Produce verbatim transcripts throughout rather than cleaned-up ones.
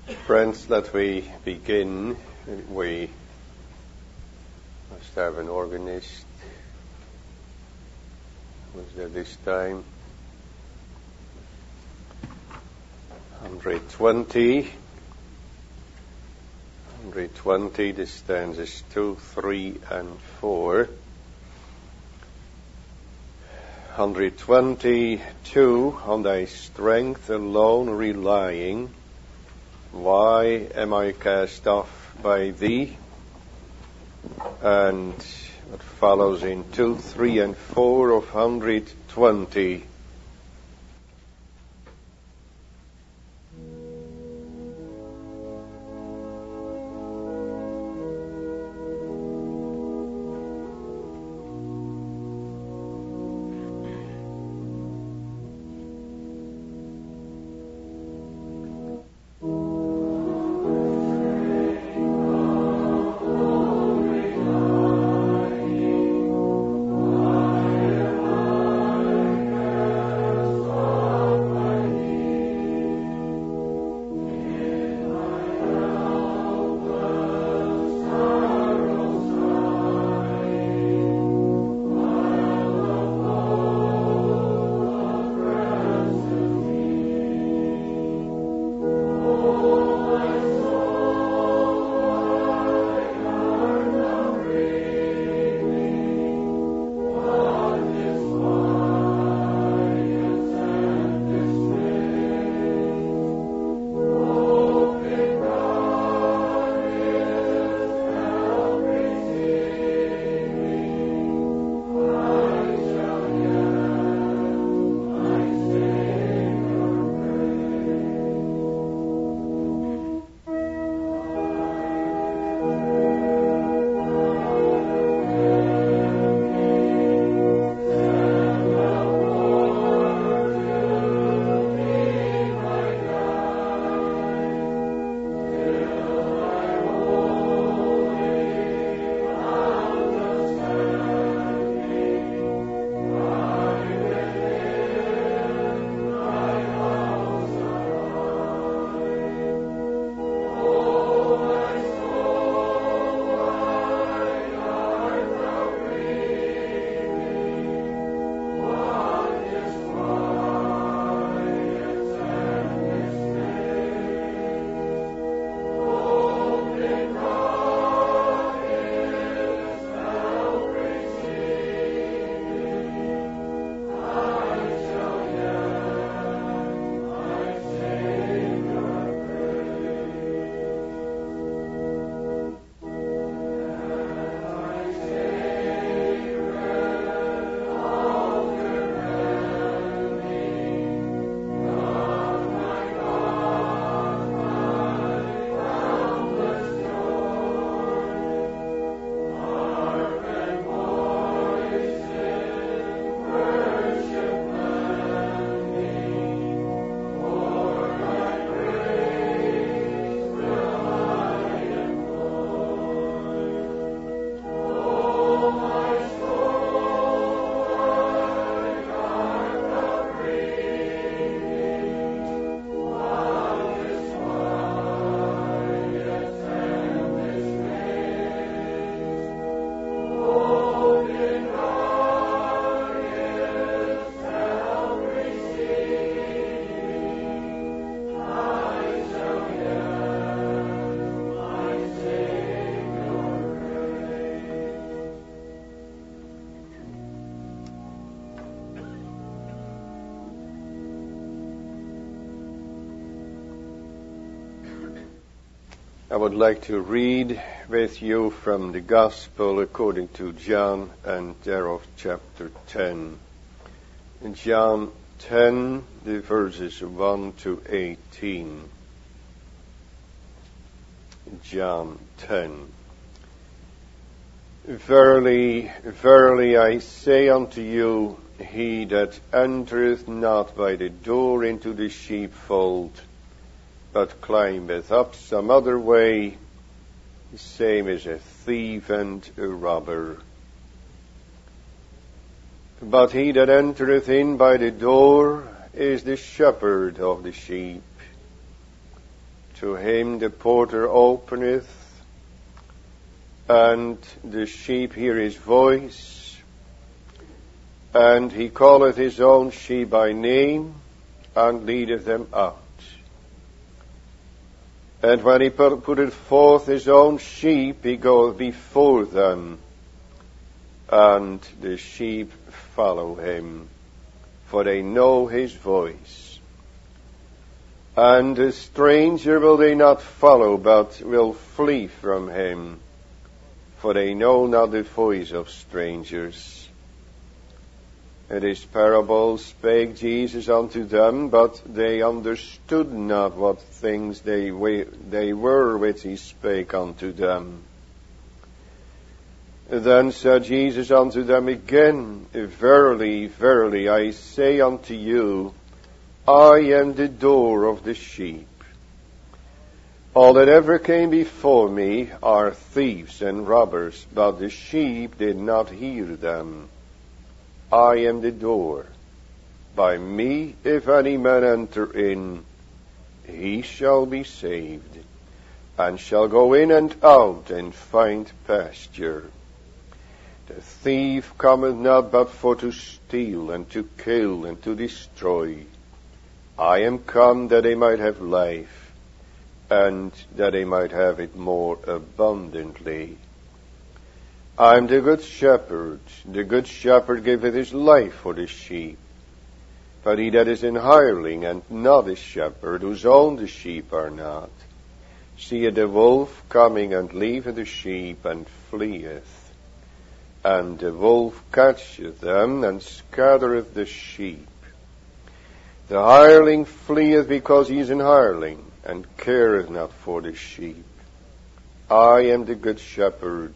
Friends, let we begin. We must have an organist. Was there this time? one hundred twenty. one hundred twenty, the stanzas two, three, and four. one hundred twenty-two, on thy strength alone relying, why am I cast off by thee? And what follows in two, three, and four of one hundred twenty. I would like to read with you from the Gospel according to John, and thereof chapter ten. In John ten, the verses one to eighteen. John ten. Verily, verily I say unto you, he that entereth not by the door into the sheepfold, but climbeth up some other way, the same is a thief and a robber. But he that entereth in by the door is the shepherd of the sheep. To him the porter openeth, and the sheep hear his voice, and he calleth his own sheep by name, and leadeth them out. And when he putteth forth his own sheep, he goeth before them, and the sheep follow him, for they know his voice. And a stranger will they not follow, but will flee from him, for they know not the voice of strangers. And this parable spake Jesus unto them, but they understood not what things they they were which he spake unto them. Then said Jesus unto them again, Verily, verily, I say unto you, I am the door of the sheep. All that ever came before me are thieves and robbers, but the sheep did not hear them. I am the door. By me, if any man enter in, he shall be saved, and shall go in and out and find pasture. The thief cometh not but for to steal and to kill and to destroy. I am come that they might have life, and that they might have it more abundantly. I am the good shepherd. The good shepherd giveth his life for the sheep. But he that is an hireling, and not a shepherd, whose own the sheep are not, seeth the wolf coming, and leaveth the sheep, and fleeth. And the wolf catcheth them, and scattereth the sheep. The hireling fleeth because he is an hireling, and careth not for the sheep. I am the good shepherd,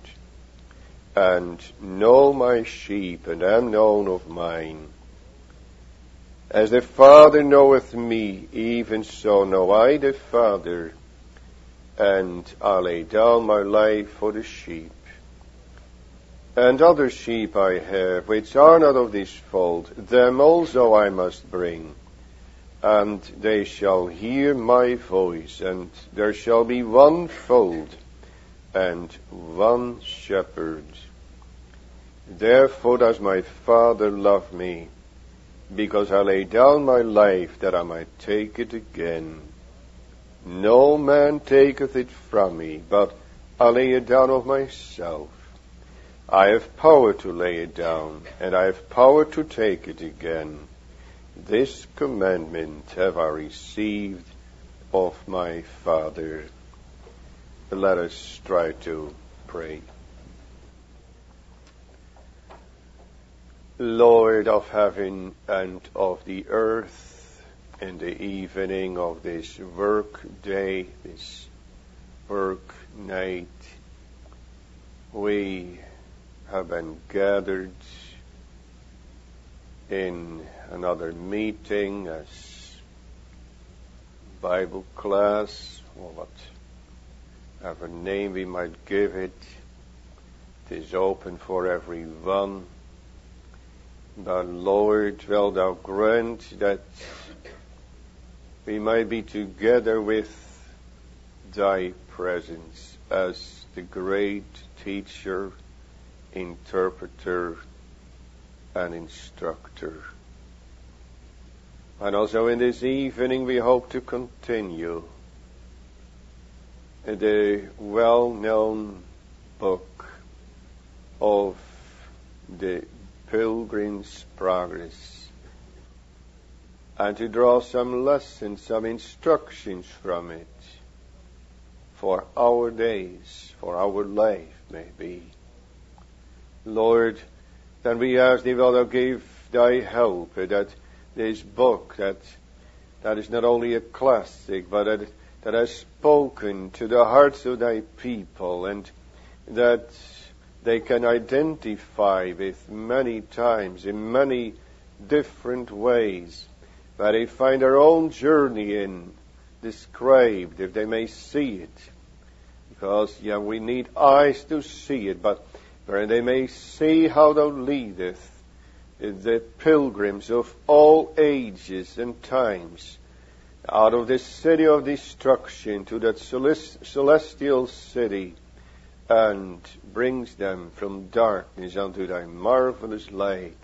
and know my sheep, and am known of mine. As the Father knoweth me, even so know I the Father, and I lay down my life for the sheep. And other sheep I have, which are not of this fold, them also I must bring. And they shall hear my voice, and there shall be one fold, and one shepherd. Therefore does my Father love me, because I lay down my life, that I might take it again. No man taketh it from me, but I lay it down of myself. I have power to lay it down, and I have power to take it again. This commandment have I received of my Father. Let us try to pray. Lord of heaven and of the earth, in the evening of this work day, this work night, we have been gathered in another meeting as Bible class, or whatever name we might give it. It is open for everyone. But Lord, will thou grant that we might be together with thy presence as the great teacher, interpreter, and instructor. And also in this evening we hope to continue the well-known book of the Pilgrim's Progress, and to draw some lessons, some instructions from it for our days, for our life maybe. Lord, then we ask thee, will thou give thy help, that this book, that that is not only a classic, but that, that has spoken to the hearts of thy people, and that they can identify with many times, in many different ways, that they find their own journey in described, if they may see it. Because, yeah, we need eyes to see it, but where they may see how thou leadest the pilgrims of all ages and times out of this city of destruction to that celestial city, and brings them from darkness unto thy marvelous light.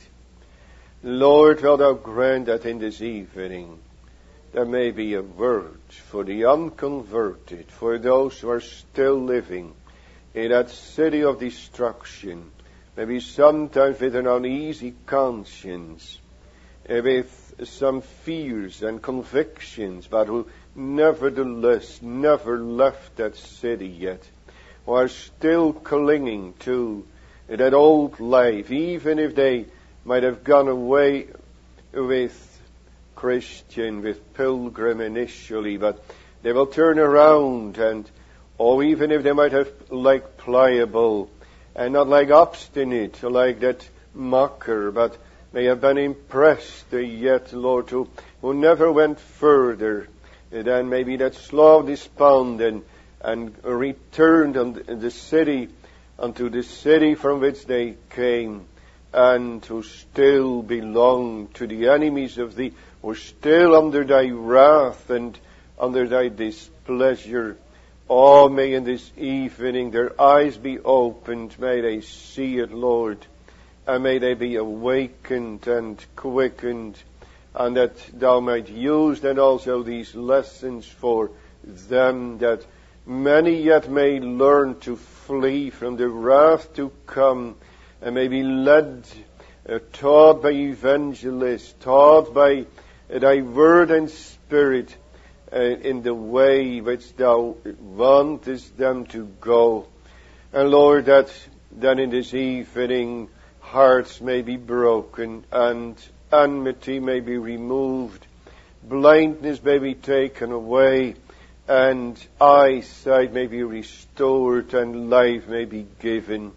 Lord, wilt thou grant that in this evening there may be a word for the unconverted, for those who are still living in that city of destruction, maybe sometimes with an uneasy conscience, with some fears and convictions, but who nevertheless never left that city yet, who are still clinging to that old life, even if they might have gone away with Christian, with Pilgrim initially, but they will turn around, and or even if they might have like Pliable and not like Obstinate, like that mocker, but may have been impressed yet, Lord, who, who never went further than maybe that slow despondent, and returned unto the city, unto the city from which they came, and who still belong to the enemies of thee, who are still under thy wrath and under thy displeasure. Oh, may in this evening their eyes be opened, may they see it, Lord, and may they be awakened and quickened, and that thou might use then also these lessons for them, that many yet may learn to flee from the wrath to come, and may be led, uh, taught by evangelists, taught by uh, thy word and spirit, uh, in the way which thou wantest them to go. And Lord, that then in this evening hearts may be broken, and enmity may be removed, blindness may be taken away, and eyesight may be restored, and life may be given.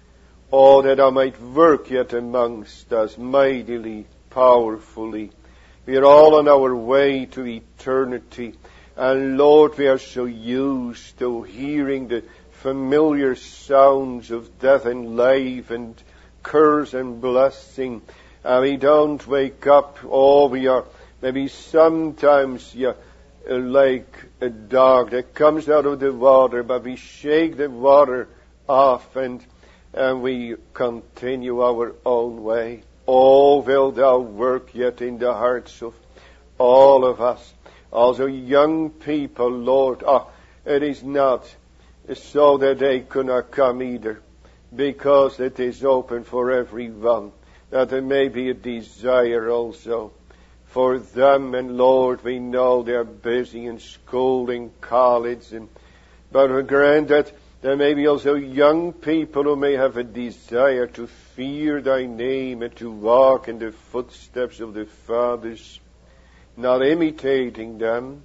Oh, that thou might work yet amongst us mightily, powerfully. We are all on our way to eternity, and Lord, we are so used to hearing the familiar sounds of death and life and curse and blessing, and we don't wake up. Oh, we are maybe sometimes yeah, like a dog that comes out of the water, but we shake the water off, and and we continue our own way. Oh, will thou work yet in the hearts of all of us, also young people, Lord. Oh, it is not so that they could not come either, because it is open for everyone, that there may be a desire also for them. And Lord, we know they are busy in school, in college, and but we grant that there may be also young people who may have a desire to fear thy name and to walk in the footsteps of the fathers, not imitating them,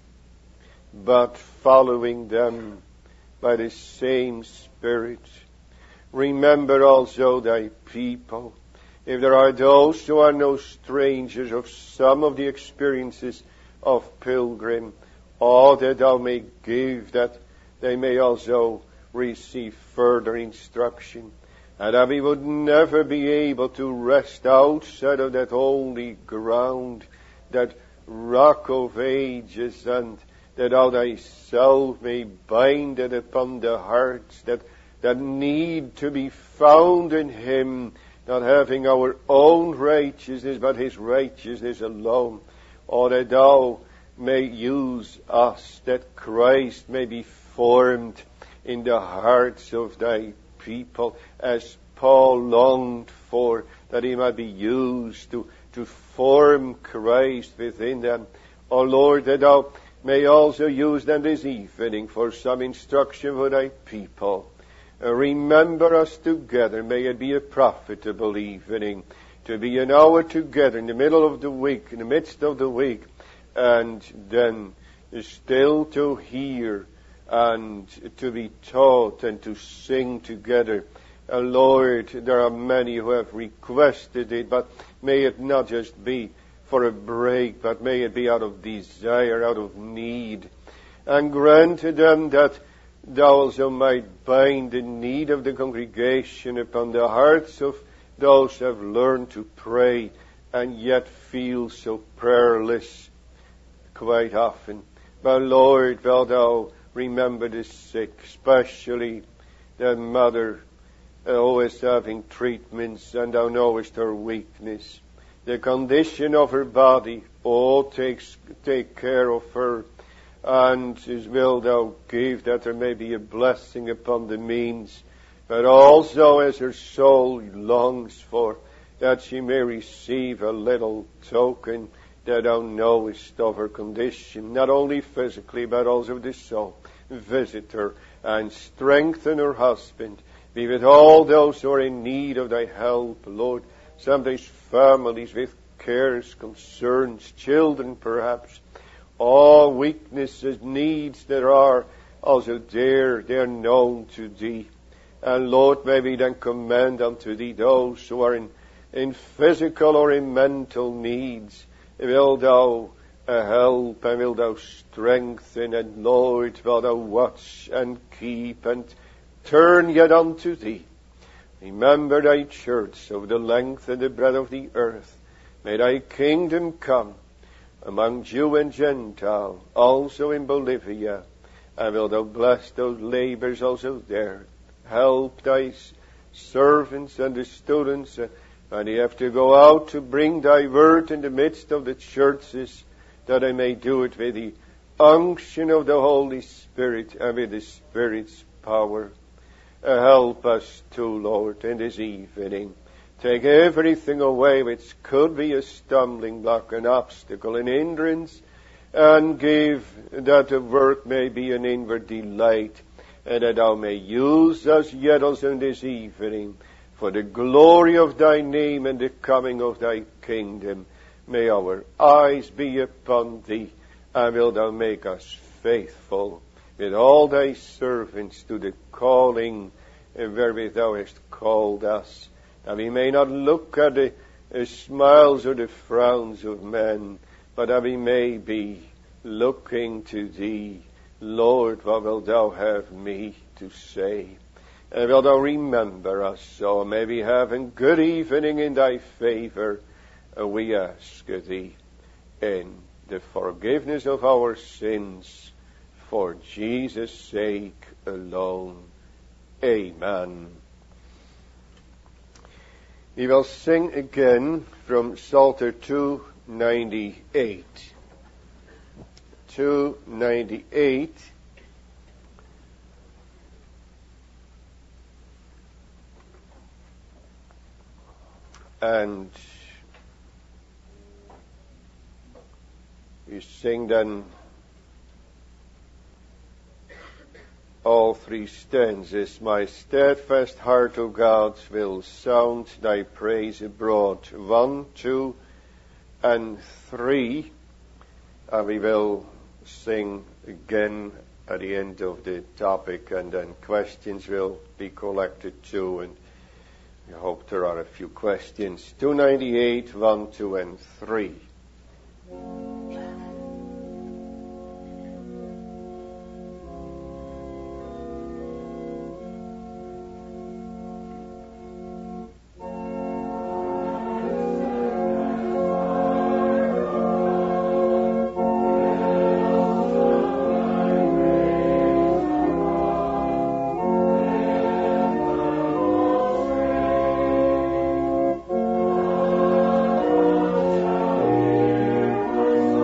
but following them by the same Spirit. Remember also thy people. If there are those who are no strangers of some of the experiences of Pilgrim, all that thou may give, that they may also receive further instruction, and that we would never be able to rest outside of that holy ground, that rock of ages, and that thou thyself may bind it upon the hearts that, that need to be found in him, not having our own righteousness, but his righteousness alone. Or that thou may use us, that Christ may be formed in the hearts of thy people, as Paul longed for, that he might be used to, to form Christ within them. O Lord, that thou may also use them this evening for some instruction for thy people. Uh, remember us together. May it be a profitable evening, to be an hour together in the middle of the week, in the midst of the week, and then still to hear and to be taught and to sing together. Uh, Lord, there are many who have requested it, but may it not just be for a break, but may it be out of desire, out of need. And grant to them that thou also might bind the need of the congregation upon the hearts of those who have learned to pray and yet feel so prayerless, quite often. But Lord, wilt thou remember the sick, especially the mother always having treatments, and thou knowest her weakness, the condition of her body. Oh, take, take care of her, and His will thou give that there may be a blessing upon the means, but also as her soul longs for, that she may receive a little token that thou knowest of her condition, not only physically, but also the soul. Visit her and strengthen her husband. Be with all those who are in need of thy help, Lord. Sometimes families with cares, concerns, children perhaps. All weaknesses, needs that are also there, they are known to thee. And Lord, may we then commend unto thee those who are in, in physical or in mental needs. Will thou uh, help, and will thou strengthen, and Lord, will thou watch and keep and turn yet unto thee. Remember thy church over the length and the breadth of the earth. May thy kingdom come among Jew and Gentile, also in Bolivia. And will thou bless those labors also there. Help thy servants and the students, uh, and they have to go out to bring thy word in the midst of the churches, that I may do it with the unction of the Holy Spirit and with the Spirit's power. Uh, help us too, Lord, in this evening. Take everything away which could be a stumbling block, an obstacle, an hindrance, and give that the work may be an inward delight, and that thou may use us yet also in this evening for the glory of thy name and the coming of thy kingdom. May our eyes be upon thee, and wilt thou make us faithful with all thy servants to the calling wherewith thou hast called us. And we may not look at the, the smiles or the frowns of men, but that we may be looking to thee. Lord, what wilt thou have me to say? And wilt thou remember us so? May we have a good evening in thy favor. Uh, we ask thee in the forgiveness of our sins, for Jesus' sake alone. Amen. We will sing again from Psalter two ninety-eight. two ninety-eight. And we sing then all three stanzas. My steadfast heart, O God, will sound thy praise abroad. One, two, and three. And we will sing again at the end of the topic, and then questions will be collected too. And I hope there are a few questions. two ninety-eight, one, two, and three. Oh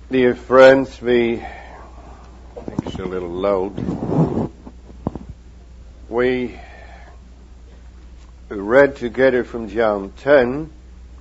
Dear friends, we, I think it's a little loud. We read together from John ten,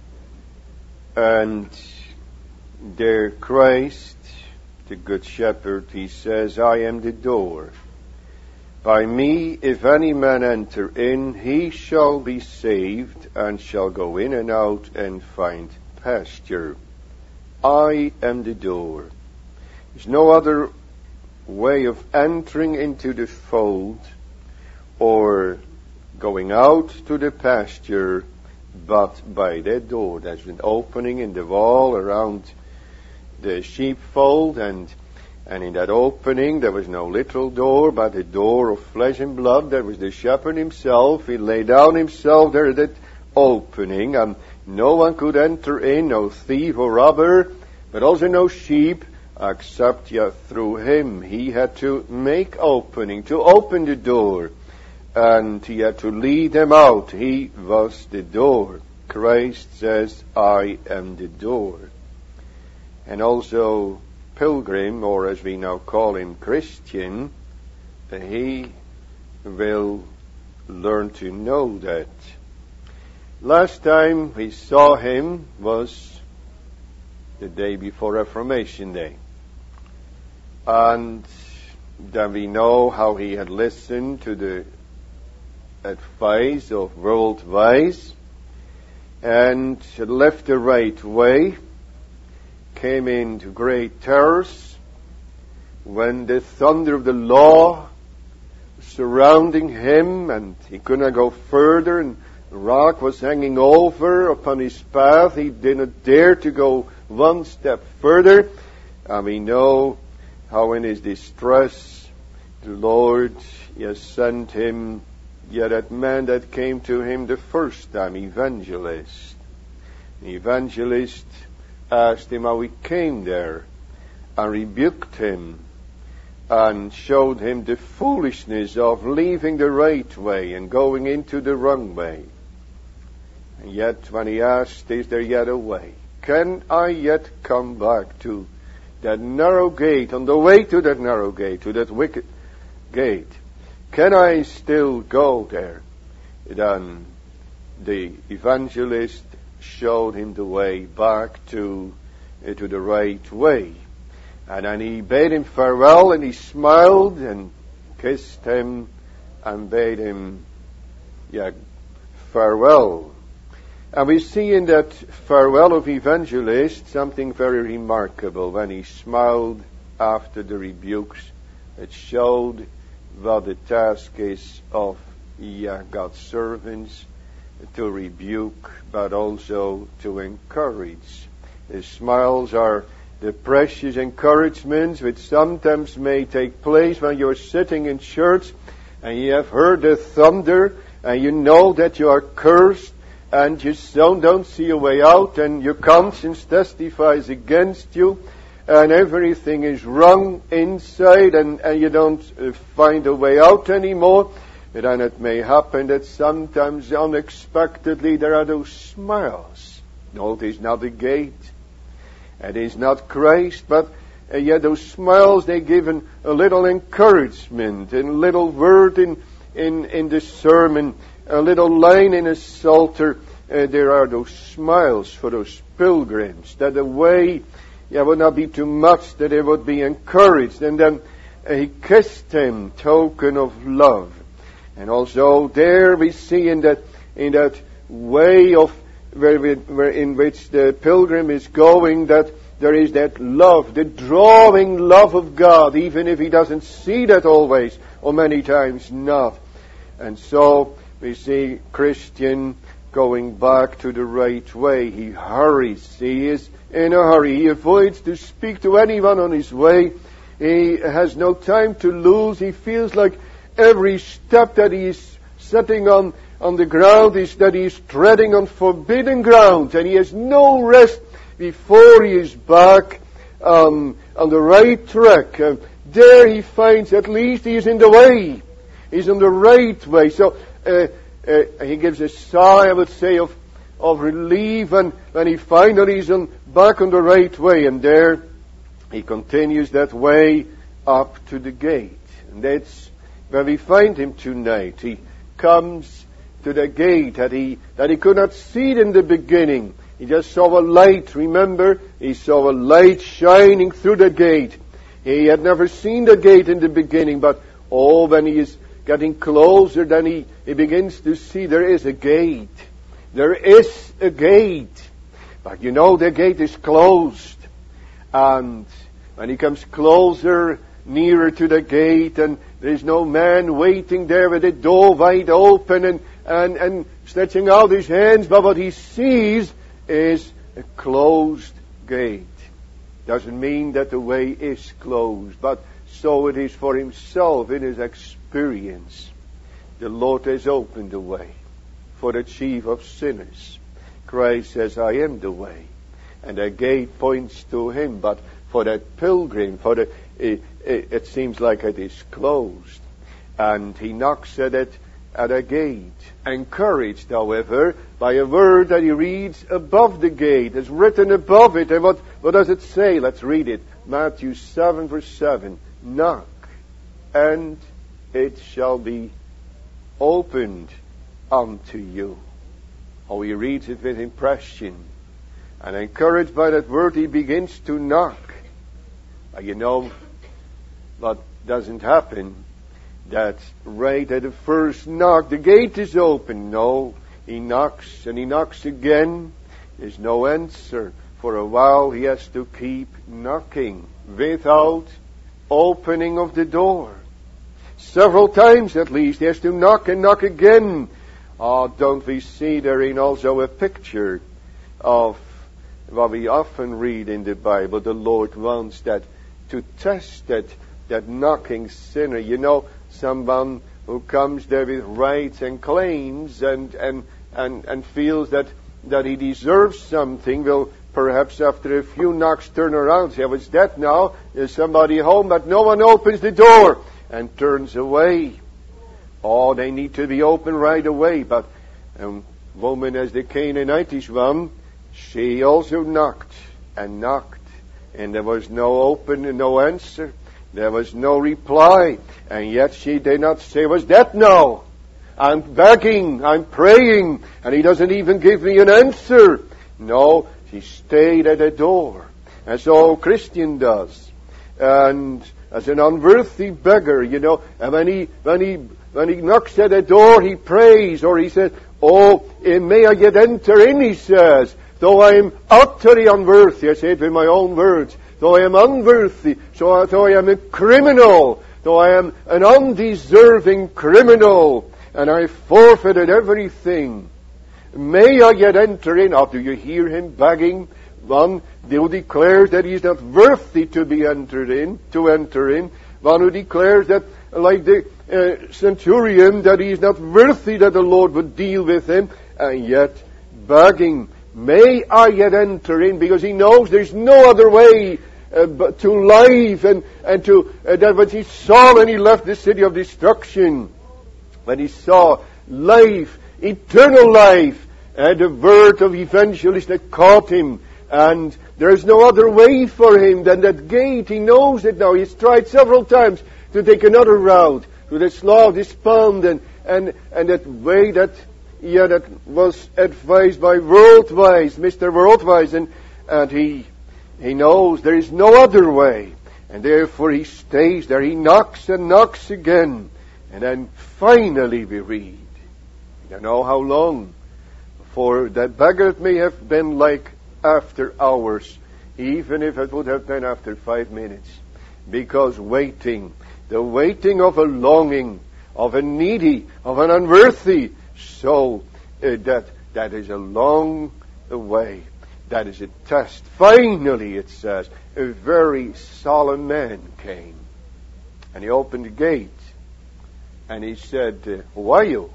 and there Christ, the Good Shepherd, he says, I am the door. By me, if any man enter in, he shall be saved, and shall go in and out and find pasture. I am the door. There's no other way of entering into the fold or going out to the pasture but by that door. There's an opening in the wall around the sheepfold, and and in that opening there was no literal door, but a door of flesh and blood. There was the shepherd himself. He laid down himself there at that opening, and no one could enter in, no thief or robber, but also no sheep, except yet through him. He had to make opening, to open the door, and he had to lead them out. He was the door. Christ says, I am the door. And also pilgrim, or as we now call him, Christian, he will learn to know that. Last time we saw him was the day before Reformation Day. And then we know how he had listened to the advice of world wise and had left the right way, came into great terrors when the thunder of the law was surrounding him and he could not go further, and the rock was hanging over upon his path. He did not dare to go one step further. And we know how in his distress the Lord has sent him, yet that man that came to him the first time, evangelist. The evangelist asked him how he came there and rebuked him and showed him the foolishness of leaving the right way and going into the wrong way. And yet when he asked, is there yet a way? Can I yet come back to that narrow gate, on the way to that narrow gate, to that wicked gate? Can I still go there? Then the evangelist showed him the way back to, uh, to the right way. And then he bade him farewell, and he smiled and kissed him and bade him, yeah, farewell. And we see in that farewell of evangelist something very remarkable. When he smiled after the rebukes, it showed what the task is of yeah, God's servants, to rebuke, but also to encourage. His smiles are the precious encouragements which sometimes may take place when you're sitting in church and you have heard the thunder and you know that you are cursed and you don't, don't see a way out, and your conscience testifies against you, and everything is wrong inside, and, and you don't uh, find a way out anymore. And then it may happen that sometimes unexpectedly there are those smiles. No, it is not the gate. It is not Christ, but uh, yet those smiles, they give an, a little encouragement, and a little word in, in, in the sermon, a little line in a psalter. Uh, there are those smiles for those pilgrims, that the way yeah, would not be too much, that they would be encouraged. And then uh, he kissed him, token of love. And also there we see in that in that way of where, we, where in which the pilgrim is going, that there is that love, the drawing love of God, even if he doesn't see that always, or many times not. And so we see Christian going back to the right way. He hurries. He is in a hurry. He avoids to speak to anyone on his way. He has no time to lose. He feels like every step that he is setting on, on the ground is that he is treading on forbidden ground, and he has no rest before he is back um, on the right track. Uh, there he finds at least he is in the way. He's on the right way. So uh, uh, he gives a sigh, I would say, of, of relief, and when he finally is on, back on the right way. And there he continues that way up to the gate. And that's where we find him tonight. He comes to the gate that he, that he could not see it in the beginning. He just saw a light, remember? He saw a light shining through the gate. He had never seen the gate in the beginning, but oh, when he is getting closer, then he, he begins to see there is a gate. There is a gate. But you know, the gate is closed. And when he comes closer, nearer to the gate, and there is no man waiting there with the door wide open and, and, and stretching out his hands, but what he sees is a closed gate. Doesn't mean that the way is closed, but so it is for himself in his experience. The Lord has opened the way for the chief of sinners. Christ says, I am the way. And the gate points to him, but for that pilgrim, for the, it, it, it seems like it is closed. And he knocks at it at a gate, encouraged, however, by a word that he reads above the gate. It's written above it. And what, what does it say? Let's read it. Matthew seven, verse seven. Knock, and it shall be opened unto you. Oh, he reads it with impression. And encouraged by that word, he begins to knock. But you know what doesn't happen? That right at the first knock, the gate is open. No, he knocks and he knocks again. There's no answer. For a while he has to keep knocking without opening of the door. Several times at least he has to knock and knock again. Oh, don't we see therein also a picture of what we often read in the Bible? The Lord wants that to test that, that knocking sinner. You know, someone who comes there with rights and claims and, and, and, and feels that, that he deserves something will perhaps after a few knocks turn around and say, what's that now? There's somebody home, but no one opens the door, and turns away. Oh, they need to be open right away. But a woman as the Canaanitish one, she also knocked and knocked, and there was no open and no answer. There was no reply. And yet she did not say, what's that now? I'm begging, I'm praying, and he doesn't even give me an answer. No, she stayed at the door, as all Christian does. And as an unworthy beggar, you know, and when he, when he, when he knocks at the door, he prays, or he says, oh, may I yet enter in, he says, though I am utterly unworthy. I say it with my own words. Though I am unworthy, so though I am a criminal, though I am an undeserving criminal, and I forfeited everything, may I yet enter in? Or do you hear him begging? One who declares that he is not worthy to be entered in, to enter in. One who declares that, like the uh, centurion, that he is not worthy that the Lord would deal with him, and yet begging, may I yet enter in? Because he knows there's no other way uh, but to life, and, and to uh, that what he saw when he left the city of destruction, when he saw life, eternal life, and the word of evangelist that caught him. And there's no other way for him than that gate. He knows it now. He's tried several times to take another route to the Slough, this pond, and, and, and that way that, yeah, that was advised by Worldwise, Mister Worldwise, and, and he, he knows there is no other way. And therefore he stays there. He knocks and knocks again. And then finally we read, I don't know how long, for that beggar may have been like after hours, even if it would have been after five minutes. Because waiting, the waiting of a longing, of a needy, of an unworthy, so uh, that that is a long way. That is a test. Finally, it says, a very solemn man came. And he opened the gate. And he said, uh, who are you?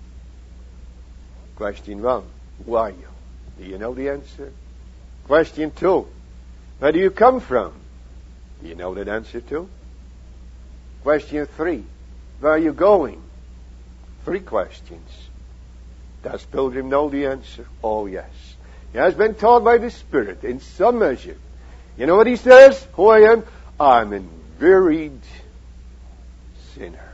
Question one, who are you? Do you know the answer? Question two, where do you come from? Do you know that answer too? Question three, where are you going? Three questions. Does Pilgrim know the answer? Oh yes. He has been taught by the Spirit in some measure. You know what he says? Who I am? I'm a wearied sinner.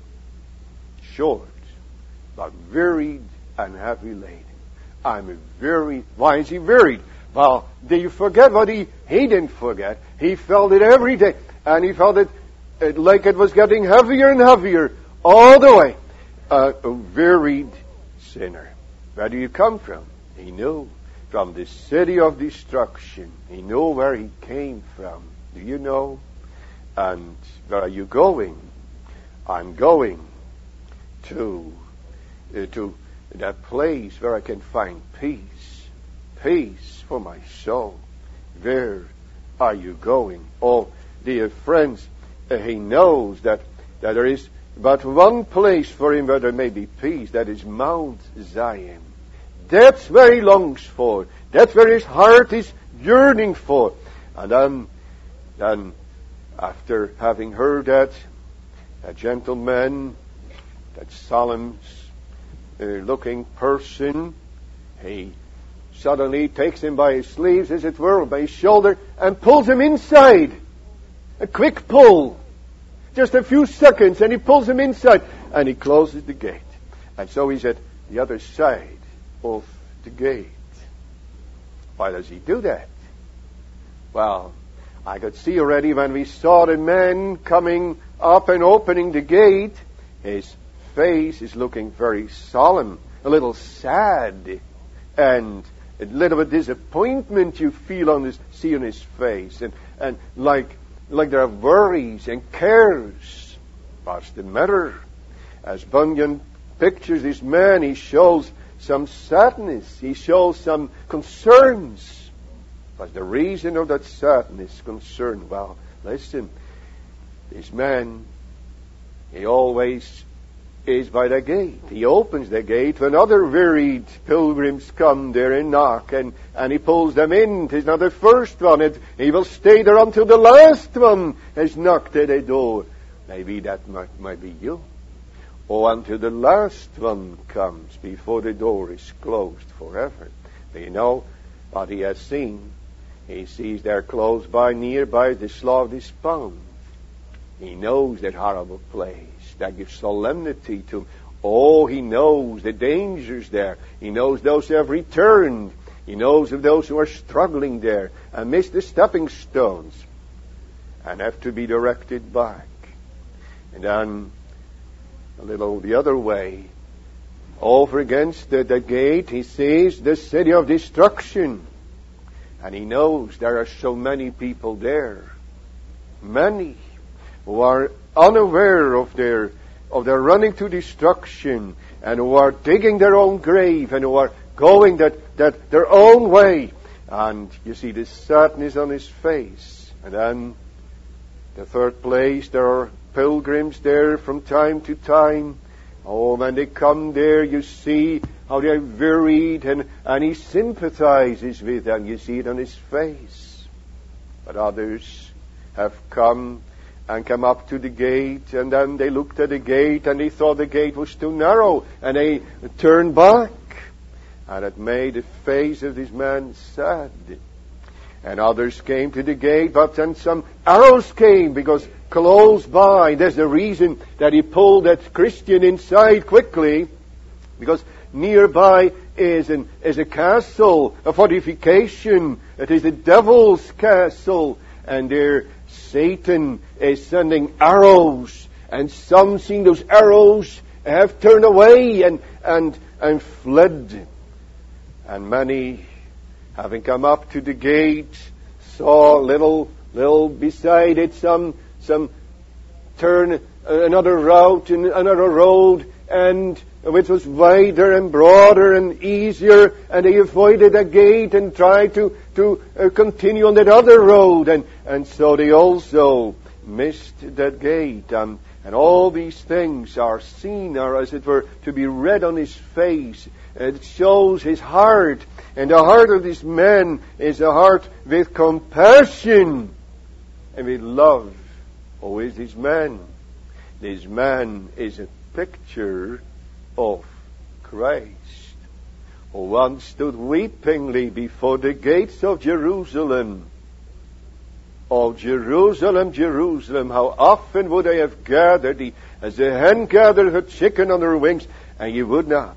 Short, but wearied and heavy laden. I'm a wearied. Why is he wearied? Well, do you forget what he, he didn't forget? He felt it every day. And he felt it, it like it was getting heavier and heavier all the way. Uh, a wearied sinner. Where do you come from? He knew. From the city of destruction. He knew where he came from. Do you know? And where are you going? I'm going to, uh, to that place where I can find peace. Peace for my soul. Where are you going? Oh, dear friends, uh, he knows that, that there is but one place for him where there may be peace. That is Mount Zion. That's where he longs for. That's where his heart is yearning for. And then, then after having heard that, that gentleman, that solemn uh, looking person, he suddenly takes him by his sleeves, as it were, by his shoulder, and pulls him inside. A quick pull. Just a few seconds, and he pulls him inside. And he closes the gate. And so he's at the other side of the gate. Why does he do that? Well, I could see already when we saw the man coming up and opening the gate, his face is looking very solemn, a little sad, and a little bit disappointment you feel on his, see on his face, and, and like, like there are worries and cares. What's the matter? As Bunyan pictures this man, he shows some sadness, he shows some concerns. What's the reason of that sadness, concern? Well, listen, this man, he always is by the gate. He opens the gate when other wearied pilgrims come there and knock, and, and he pulls them in. It is not the first one. It, he will stay there until the last one has knocked at the door. Maybe that might, might be you. Or until the last one comes before the door is closed forever. Do you know what he has seen? He sees there close by, nearby, the Slough Despond. He knows that horrible place. That gives solemnity to him. Oh, he knows the dangers there. He knows those who have returned. He knows of those who are struggling there and miss the stepping stones and have to be directed back. And then a little the other way, over against the, the gate, he sees the city of destruction. And he knows there are so many people there. Many who are unaware of their of their running to destruction, and who are digging their own grave, and who are going that, that their own way. And you see the sadness on his face. And then the third place, there are pilgrims there from time to time. Oh, when they come there, you see how they are wearied, and, and he sympathizes with them. You see it on his face. But others have come and come up to the gate, and then they looked at the gate, and they thought the gate was too narrow, and they turned back. And it made the face of this man sad. And others came to the gate, but then some arrows came, because close by, there's a reason that he pulled that Christian inside quickly, because nearby is, an, is a castle, a fortification. It is the devil's castle, and there Satan is sending arrows, and some, seeing those arrows, have turned away and, and, and fled. And many, having come up to the gate, saw little, little beside it some, some turn another route in another road, and which was wider and broader and easier, and they avoided the gate and tried to, to uh, continue on that other road, and, and so they also missed that gate. Um, and all these things are seen, or as it were, to be read on his face. It shows his heart, and the heart of this man is a heart with compassion and with love. Who is this man? This man is a picture of Christ, who once stood weepingly before the gates of Jerusalem, Oh, Jerusalem, Jerusalem, how often would I have gathered thee as the hen gathers her chicken on her wings, and you would not.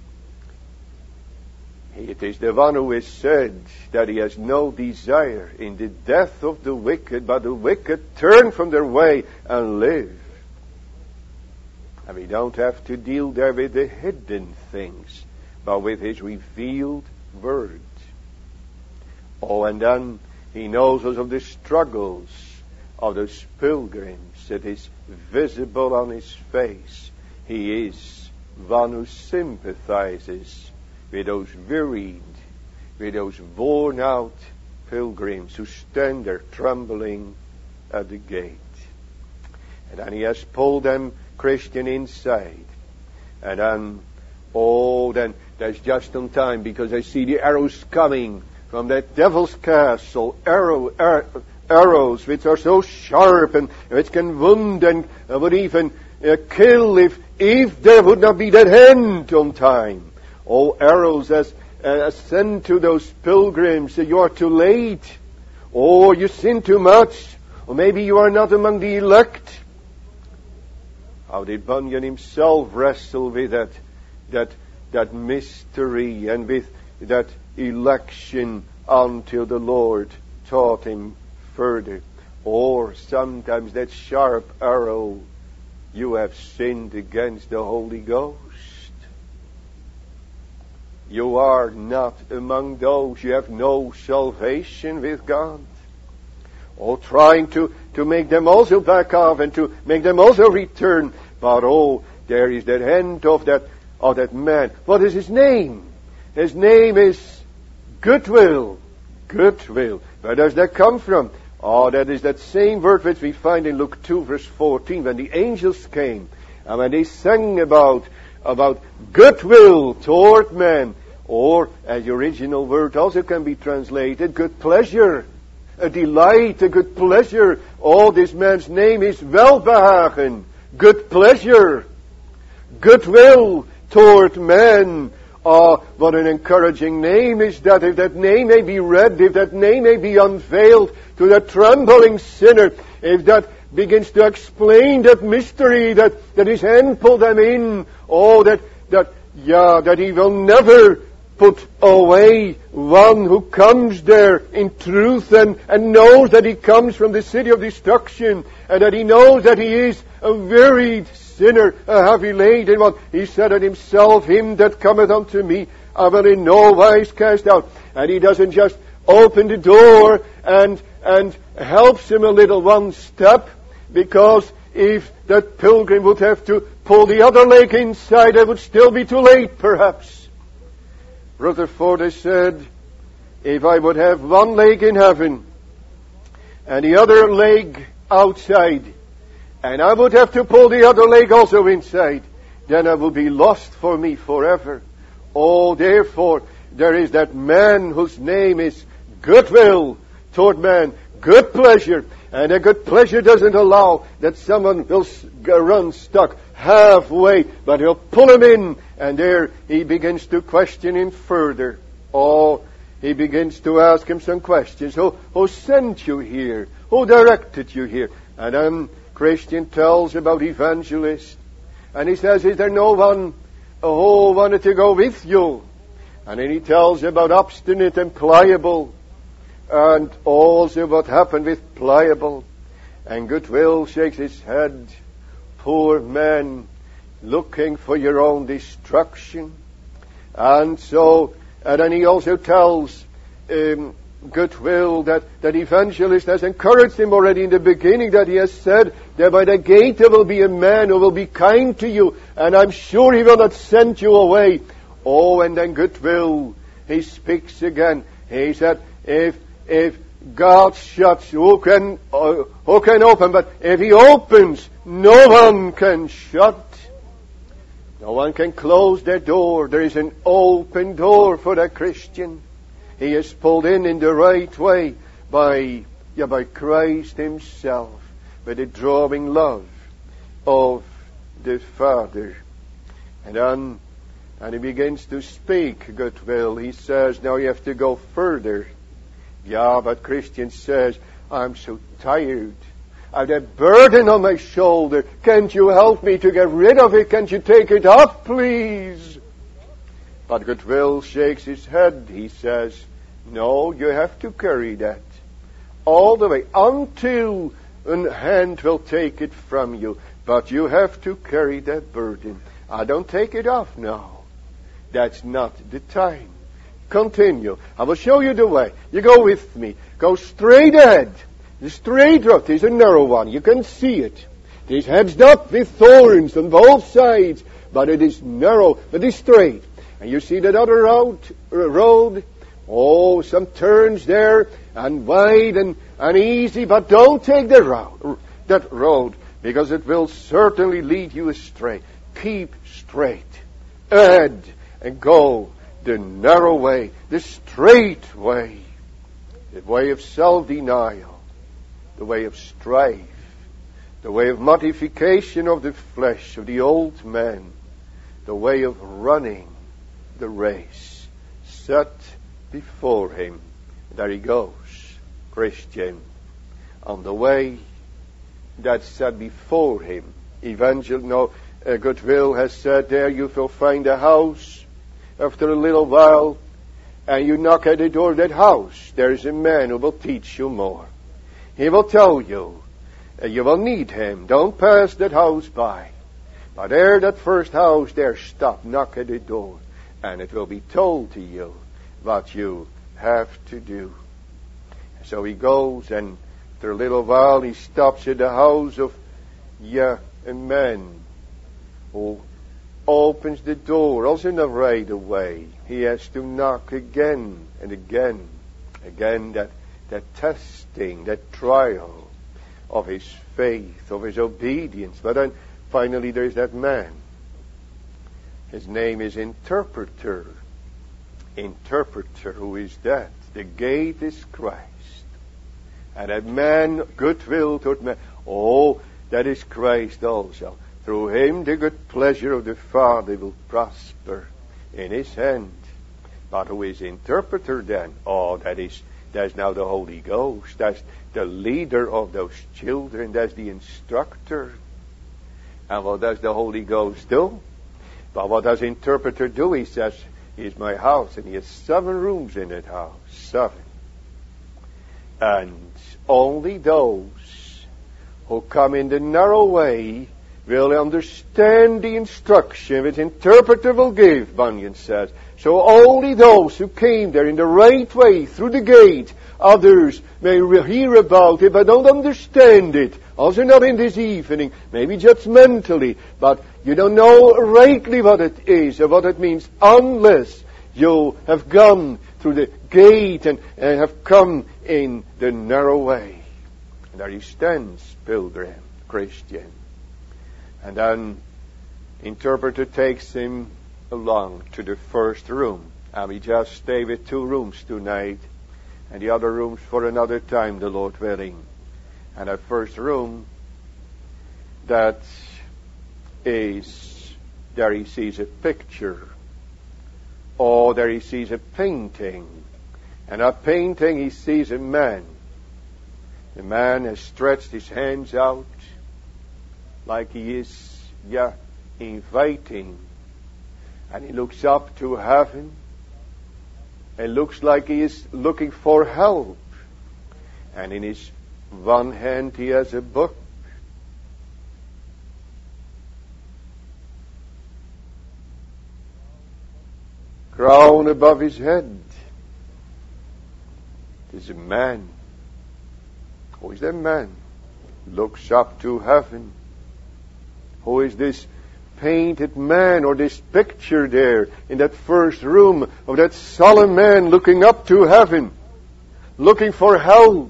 It is the one who has said that he has no desire in the death of the wicked, but the wicked turn from their way and live. And we don't have to deal there with the hidden things, but with his revealed word. Oh, and then he knows us of the struggles of those pilgrims. It is visible on his face. He is one who sympathizes with those wearied, with those worn out pilgrims who stand there trembling at the gate. And then he has pulled them, Christian, inside. And then, oh, then that's just on time, because I see the arrows coming from that devil's castle. Arrow, ar- arrows which are so sharp and which can wound and uh, would even uh, kill if, if there would not be that hand on time. Oh, arrows as, as sent to those pilgrims, you are too late. Oh, you sin too much. Or maybe you are not among the elect. How did Bunyan himself wrestle with that, that, that mystery and with that election until the Lord taught him further. Or sometimes that sharp arrow, you have sinned against the Holy Ghost. You are not among those. You have no salvation with God. Oh, trying to, to make them also back off and to make them also return. But oh, there is that hand of that, of that man. What is his name? His name is Goodwill. Goodwill. Where does that come from? Oh, that is that same word which we find in Luke two verse fourteen, when the angels came and when they sang about about goodwill toward men, or as the original word also can be translated, good pleasure, a delight, a good pleasure. Oh, this man's name is Welbehagen, good pleasure, goodwill toward men. Oh, what an encouraging name is that. If that name may be read, if that name may be unveiled to the trembling sinner, if that begins to explain that mystery, that, that his hand pulled them in, oh, that, that, yeah, that he will never put away one who comes there in truth and, and knows that he comes from the city of destruction, and that he knows that he is a wearied sinner, a heavy laden one. He said it himself, him that cometh unto me, I will in no wise cast out. And he doesn't just open the door and, and helps him a little one step, because if that pilgrim would have to pull the other leg inside, it would still be too late, perhaps. Rutherford has said, if I would have one leg in heaven and the other leg outside, and I would have to pull the other leg also inside, then I will be lost for me forever. Oh, therefore, there is that man whose name is goodwill toward man, good pleasure. And a good pleasure doesn't allow that someone will run stuck halfway, but he'll pull him in, and there he begins to question him further. Oh, he begins to ask him some questions. Who, who sent you here? Who directed you here? And then Christian tells about evangelists, and he says, is there no one who wanted to go with you? And then he tells about obstinate and pliable, and also what happened with Pliable. And Goodwill shakes his head. Poor man, looking for your own destruction. And so, and then he also tells um, Goodwill that that evangelist has encouraged him already in the beginning, that he has said that by the gate there will be a man who will be kind to you, and I'm sure he will not send you away. Oh, and then Goodwill, he speaks again. He said, if If God shuts, who can uh, who can open? But if He opens, no one can shut. No one can close that door. There is an open door for a Christian. He is pulled in in the right way by yeah, by Christ Himself, by the drawing love of the Father. And then, and he begins to speak Goodwill. He says, now you have to go further. Yeah, but Christian says, I'm so tired. I've that burden on my shoulder. Can't you help me to get rid of it? Can't you take it off, please? But Goodwill shakes his head. He says, no, you have to carry that all the way until a hand will take it from you. But you have to carry that burden. I don't take it off now. That's not the time. Continue. I will show you the way. You go with me. Go straight ahead. The straight road is a narrow one. You can see it. It is hedged up with thorns on both sides, but it is narrow, but it is straight. And you see that other road, road? Oh, some turns there, and wide and, and easy, but don't take the road, that road, because it will certainly lead you astray. Keep straight ahead and go the narrow way, the straight way, the way of self-denial, the way of strife, the way of mortification of the flesh, of the old man, the way of running the race set before him. There he goes, Christian, on the way that's set before him. Evangel, no, uh, Goodwill has said there, you will find a house after a little while, and you knock at the door of that house. There is a man who will teach you more. He will tell you, uh, you will need him. Don't pass that house by. But there, that first house, there, stop, knock at the door, and it will be told to you what you have to do. So he goes, and after a little while, he stops at the house of, yeah, a man who opens the door, also not right away. He has to knock again and again. Again, that, that testing, that trial of his faith, of his obedience. But then finally there's that man. His name is Interpreter. Interpreter, who is that? The gate is Christ. And that man, Goodwill toward man. Oh, that is Christ also. Through him the good pleasure of the Father will prosper in his hand. But who is interpreter then? Oh, that is, that's now the Holy Ghost. That's the leader of those children. That's the instructor. And what does the Holy Ghost do? But what does interpreter do? He says, here's my house, and he has seven rooms in that house. Seven. And only those who come in the narrow way will understand the instruction which interpreter will give, Bunyan says. So only those who came there in the right way through the gate, others may hear about it but don't understand it. Also not in this evening, maybe judgmentally, but you don't know rightly what it is or what it means unless you have gone through the gate and, and have come in the narrow way. And there he stands, pilgrim, Christian. And then interpreter takes him along to the first room. And we just stay with two rooms tonight, and the other rooms for another time, the Lord willing. And that first room, that is, there he sees a picture. Or there he sees a painting. And that painting he sees a man. The man has stretched his hands out like he is, yeah, inviting. And he looks up to heaven. It looks like he is looking for help. And in his one hand he has a book. Crown above his head. It is a man. Who is that man? Looks up to heaven. Who is this painted man or this picture there in that first room of that solemn man looking up to heaven, looking for help?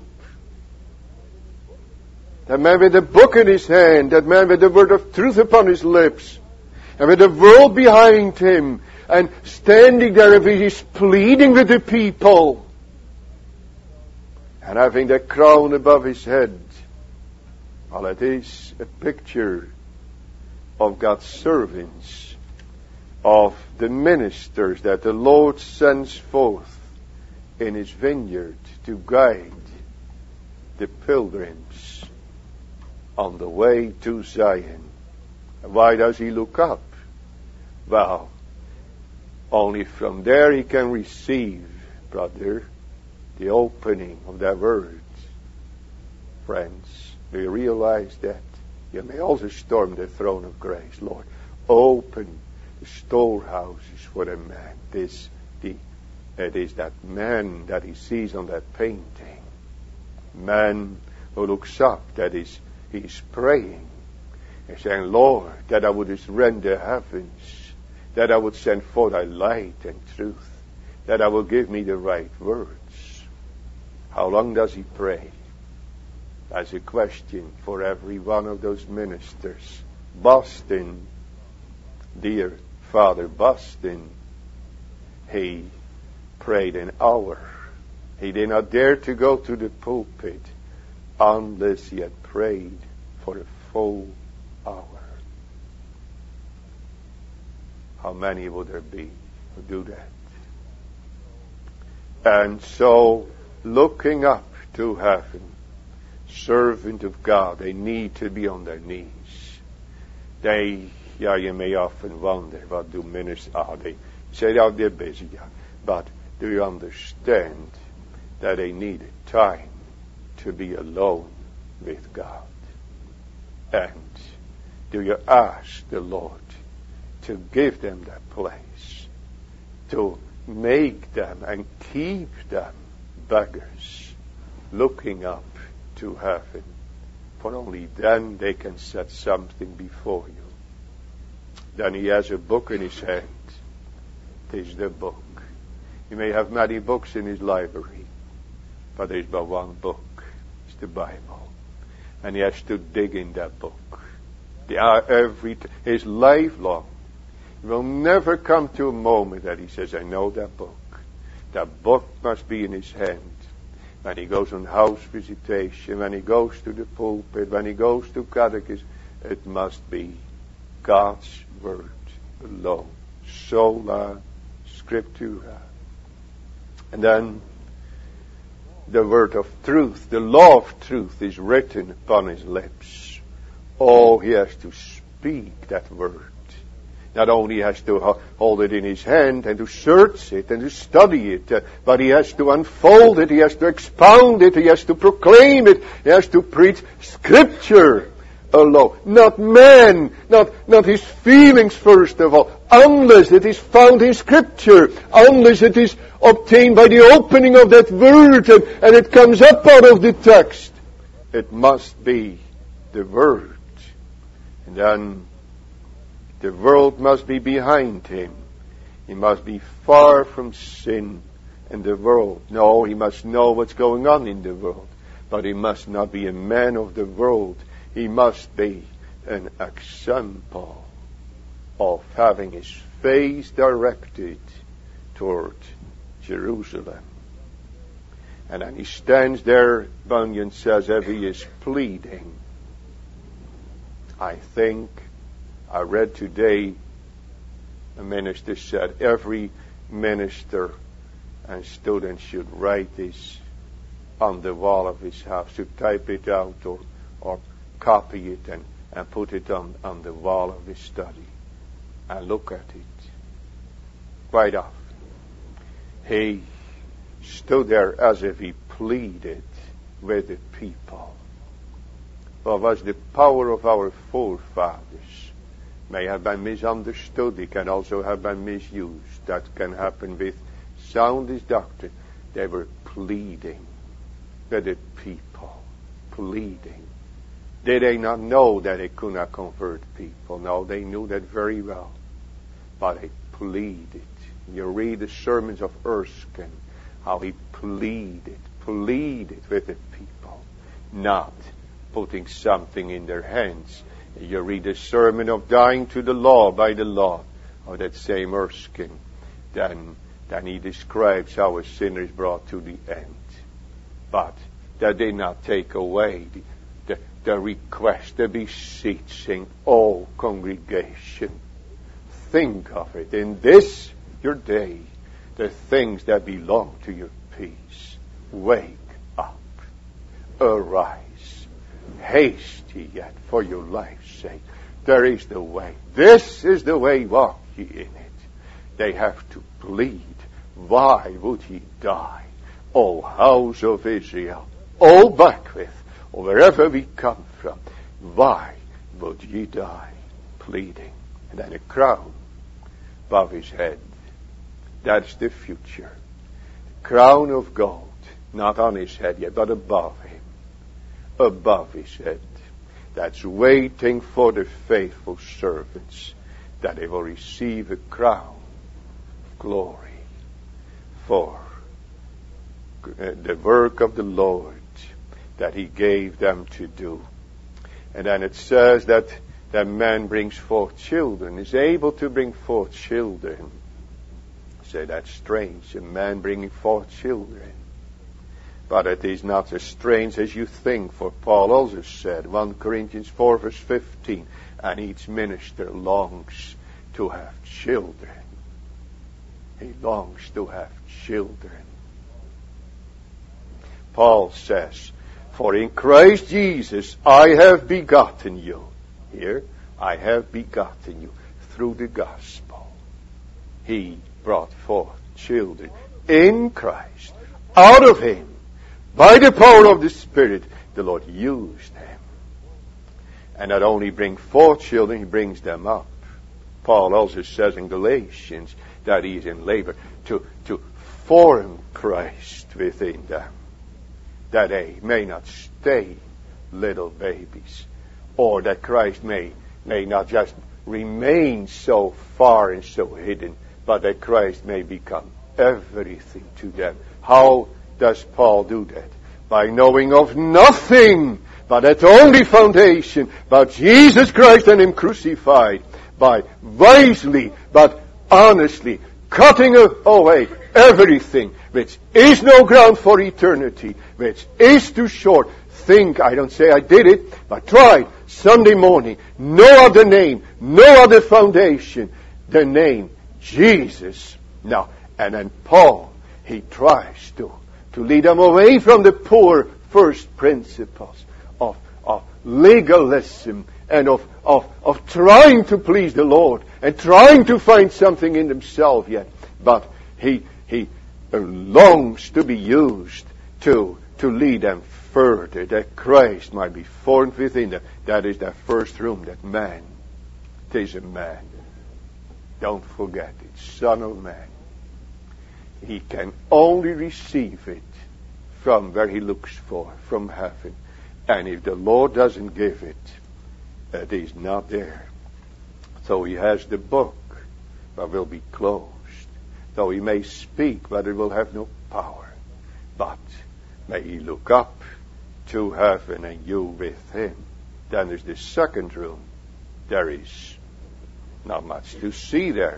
That man with a book in his hand, that man with the word of truth upon his lips, and with the world behind him, and standing there and he is pleading with the people, and having that crown above his head. Well, it is a picture of God's servants, of the ministers that the Lord sends forth in his vineyard to guide the pilgrims on the way to Zion. Why does he look up? Well, only from there he can receive, brother, the opening of that word. Friends, do you realize that? You may also storm the throne of grace. Lord, open the storehouses for the man. This, the, it is that man that he sees on that painting. Man who looks up, that is, he's praying. He's saying, Lord, that I would just rend the heavens, that I would send forth thy light and truth, that I will give me the right words. How long does he pray? That's a question for every one of those ministers. Boston, dear Father Boston, he prayed an hour. He did not dare to go to the pulpit unless he had prayed for a full hour. How many would there be who do that? And so, looking up to heaven, servant of God, they need to be on their knees. They, yeah, you may often wonder, what do ministers, ah, they say, oh, they're busy, yeah. But do you understand that they needed time to be alone with God? And do you ask the Lord to give them that place, to make them and keep them beggars, looking up to heaven, for only then they can set something before you. Then he has a book in his hand. It is the book. He may have many books in his library, but there is but one book. It's the Bible. And he has to dig in that book. The, uh, every t- his life long. He will never come to a moment that he says, I know that book. That book must be in his hand. When he goes on house visitation, when he goes to the pulpit, when he goes to catechism, it must be God's word alone. Sola Scriptura. And then the word of truth, the law of truth is written upon his lips. Oh, he has to speak that word. Not only has to hold it in his hand and to search it and to study it, uh, but he has to unfold it, he has to expound it, he has to proclaim it, he has to preach Scripture alone. Not man, not, not his feelings first of all, unless it is found in Scripture, unless it is obtained by the opening of that word and, and it comes up out of the text. It must be the word. And then the world must be behind him. He must be far from sin and the world. No, he must know what's going on in the world. But he must not be a man of the world. He must be an example of having his face directed toward Jerusalem. And then he stands there, Bunyan says, as he is pleading. I think I read today, a minister said every minister and student should write this on the wall of his house, should type it out or, or copy it and, and put it on, on the wall of his study and look at it. Quite often. He stood there as if he pleaded with the people. What was the power of our forefathers? May have been misunderstood. It can also have been misused. That can happen with soundest doctrine. They were pleading with the people. Pleading. Did they not know that they could not convert people? No, they knew that very well. But they pleaded. You read the sermons of Erskine, how he pleaded, pleaded with the people, not putting something in their hands. You read the sermon of dying to the law by the law of that same Erskine. Then, then he describes how a sinner is brought to the end. But that did not take away the, the, the request, the beseeching, oh congregation, think of it. In this your day, the things that belong to your peace, wake up. arise. Haste ye yet for your life's sake. There is the way. This is the way, walk ye in it. They have to plead. Why would ye die, O house of Israel? O Beckwith, or wherever we come from. Why would ye die? Pleading. And then a crown above his head. That's the future. Crown of gold. Not on his head yet, but above him. Above his head. That's waiting for the faithful servants, that they will receive a crown of glory for the work of the Lord that he gave them to do. And then it says that that man brings forth children, is able to bring forth children. Say, that's strange, a man bringing forth children. But it is not as strange as you think, for Paul also said, First Corinthians four verse fifteen, and each minister longs to have children. He longs to have children. Paul says, for in Christ Jesus I have begotten you. Here, I have begotten you through the gospel. He brought forth children in Christ, out of him. By the power of the Spirit, the Lord used them. And not only bring forth children, he brings them up. Paul also says in Galatians that he is in labor to, to form Christ within them, that they may not stay little babies, or that Christ may, may not just remain so far and so hidden, but that Christ may become everything to them. How does Paul do that? By knowing of nothing but that only foundation, but Jesus Christ and him crucified, by wisely but honestly cutting away everything which is no ground for eternity, which is too short. Think, I don't say I did it, but tried Sunday morning. No other name, no other foundation. The name Jesus. Now, and then Paul, he tries to, to lead them away from the poor first principles of, of legalism and of, of, of trying to please the Lord and trying to find something in themselves yet. But he, he longs to be used to, to lead them further, that Christ might be formed within them. That is that first room, that man. It is a man. Don't forget it. Son of man. He can only receive it from where he looks for, from heaven. And if the Lord doesn't give it, it is not there. So he has the book, but will be closed. Though he may speak, but it will have no power. But may he look up to heaven and you with him. Then there's the second room. There is not much to see there.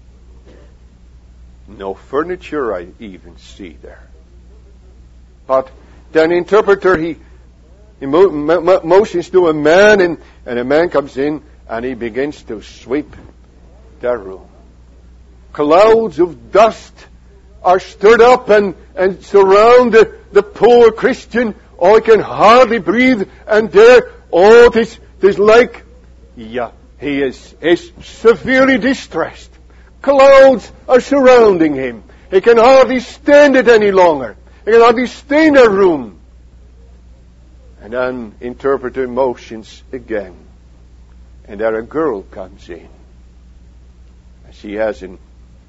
No furniture I even see there. But then interpreter, he, he mo- mo- motions to a man, and, and a man comes in and he begins to sweep that room. Clouds of dust are stirred up and, and surround the, the poor Christian. Oh, he can hardly breathe, and there, oh, this, this like, yeah, he is, is severely distressed. Clouds are surrounding him. He can hardly stand it any longer. He can hardly stay in that room. And then interpreter motions again. And there a girl comes in. And she has a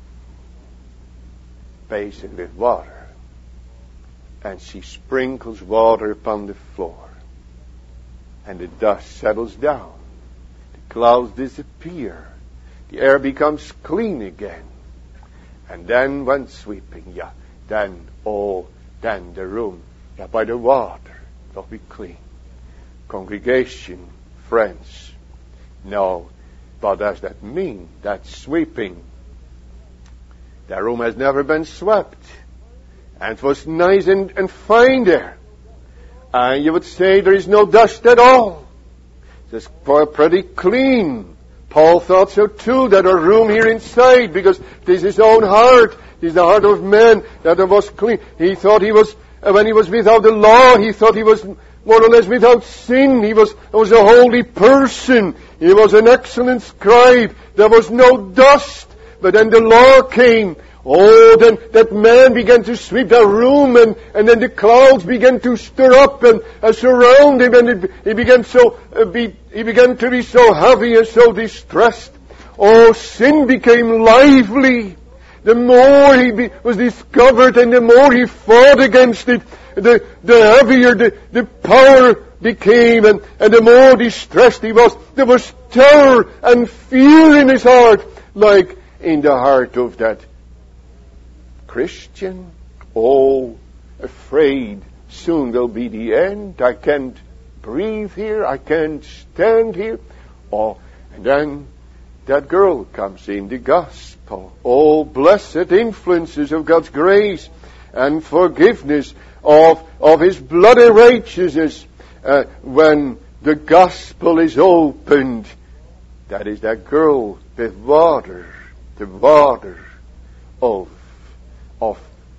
basin with water. And she sprinkles water upon the floor. And the dust settles down. The clouds disappear. The air becomes clean again. And then when sweeping, yeah, then, oh, then the room, yeah, by the water, will be clean. Congregation, friends, no, but does that mean that sweeping, that room has never been swept? And it was nice and, and fine there. And you would say there is no dust at all. It's pretty clean. Paul thought so too, that a room here inside, because this is his own heart, this is the heart of man, that it was clean. He thought he was And when he was without the law, he thought he was more or less without sin. He was, he was a holy person. He was an excellent scribe. There was no dust. But then the law came. Oh, then that man began to sweep the room, and, and then the clouds began to stir up and uh, surround him, and it, he began so uh, be, he began to be so heavy and so distressed. Oh, sin became lively. The more he be, was discovered, and the more he fought against it, the the heavier the, the power became, and, and the more distressed he was. There was terror and fear in his heart, like in the heart of that Christian. Oh, afraid soon will be the end. I can't breathe here. I can't stand here. Oh, and then that girl comes in, the gospel. Oh, blessed influences of God's grace and forgiveness of, of His bloody righteousness uh, when the gospel is opened. That is that girl with water, the water of of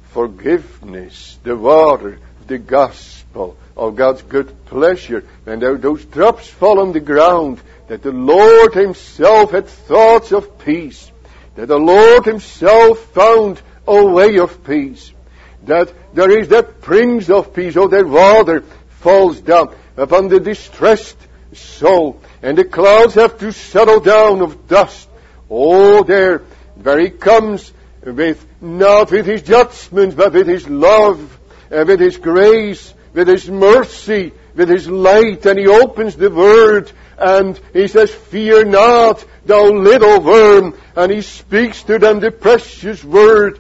forgiveness, the water of the gospel, of God's good pleasure. And those drops fall on the ground, that the Lord Himself had thoughts of peace, that the Lord Himself found a way of peace, that there is that Prince of Peace. Oh, that water falls down upon the distressed soul, and the clouds have to settle down of dust. Oh, there, there He comes, with not with His judgment, but with His love, uh, with His grace, with His mercy, with His light. And He opens the Word, and He says, "Fear not, thou little worm." And He speaks to them the precious word,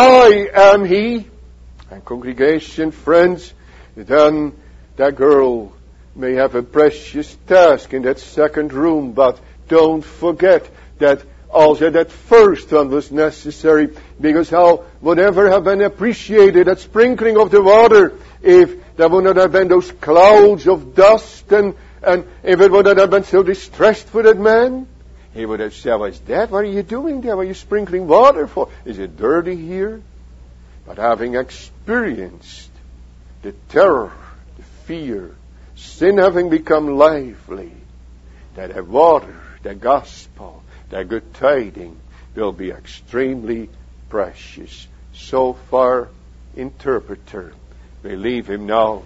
"I am He." And congregation, friends, then that girl may have a precious task in that second room, but don't forget that also that first one was necessary, because how would ever have been appreciated that sprinkling of the water if there would not have been those clouds of dust, and, and if it would not have been so distressed for that man? He would have said, "What's that? What are you doing there? What are you sprinkling water for? Is it dirty here?" But having experienced the terror, the fear, sin having become lively, that the water, the gospel, the good tidings will be extremely precious. So far, interpreter. We leave him now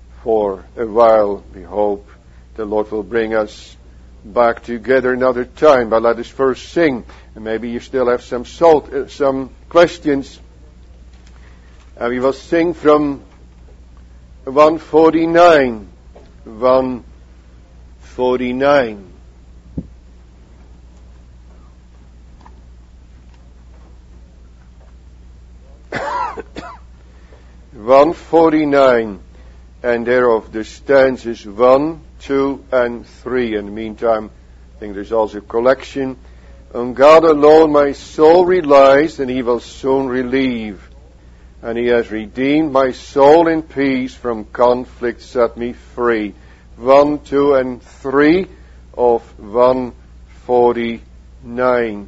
for a while. We hope the Lord will bring us back together another time. But let us first sing. And maybe you still have some salt, uh, some questions. And we will sing from one forty-nine. one forty-nine. one forty-nine, and thereof the stanzas one, two, and three. In the meantime, I think there's also a collection. On God alone my soul relies, and He will soon relieve. And He has redeemed my soul in peace, from conflict set me free. One, two, and three of one forty-nine.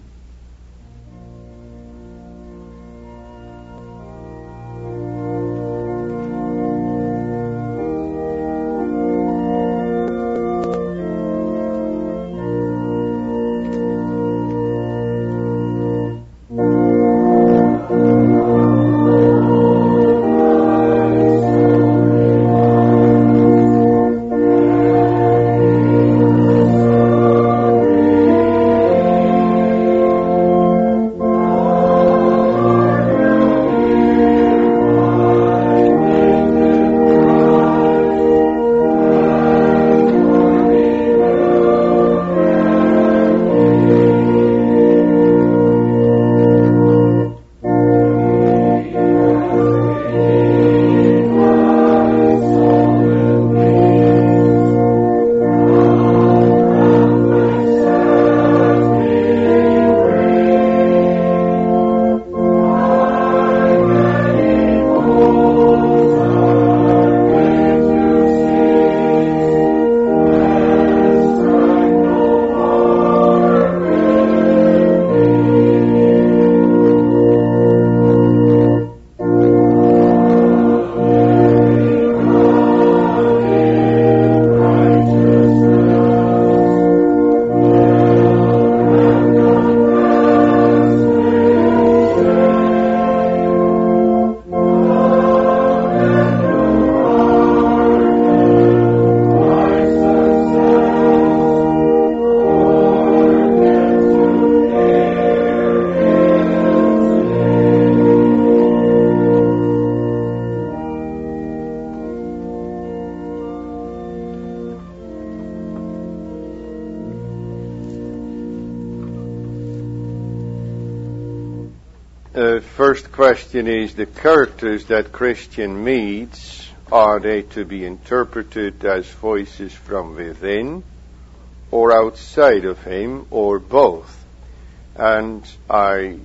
uh, first question is, the characters that Christian meets, are they to be interpreted as voices from within or outside of him, or both? And I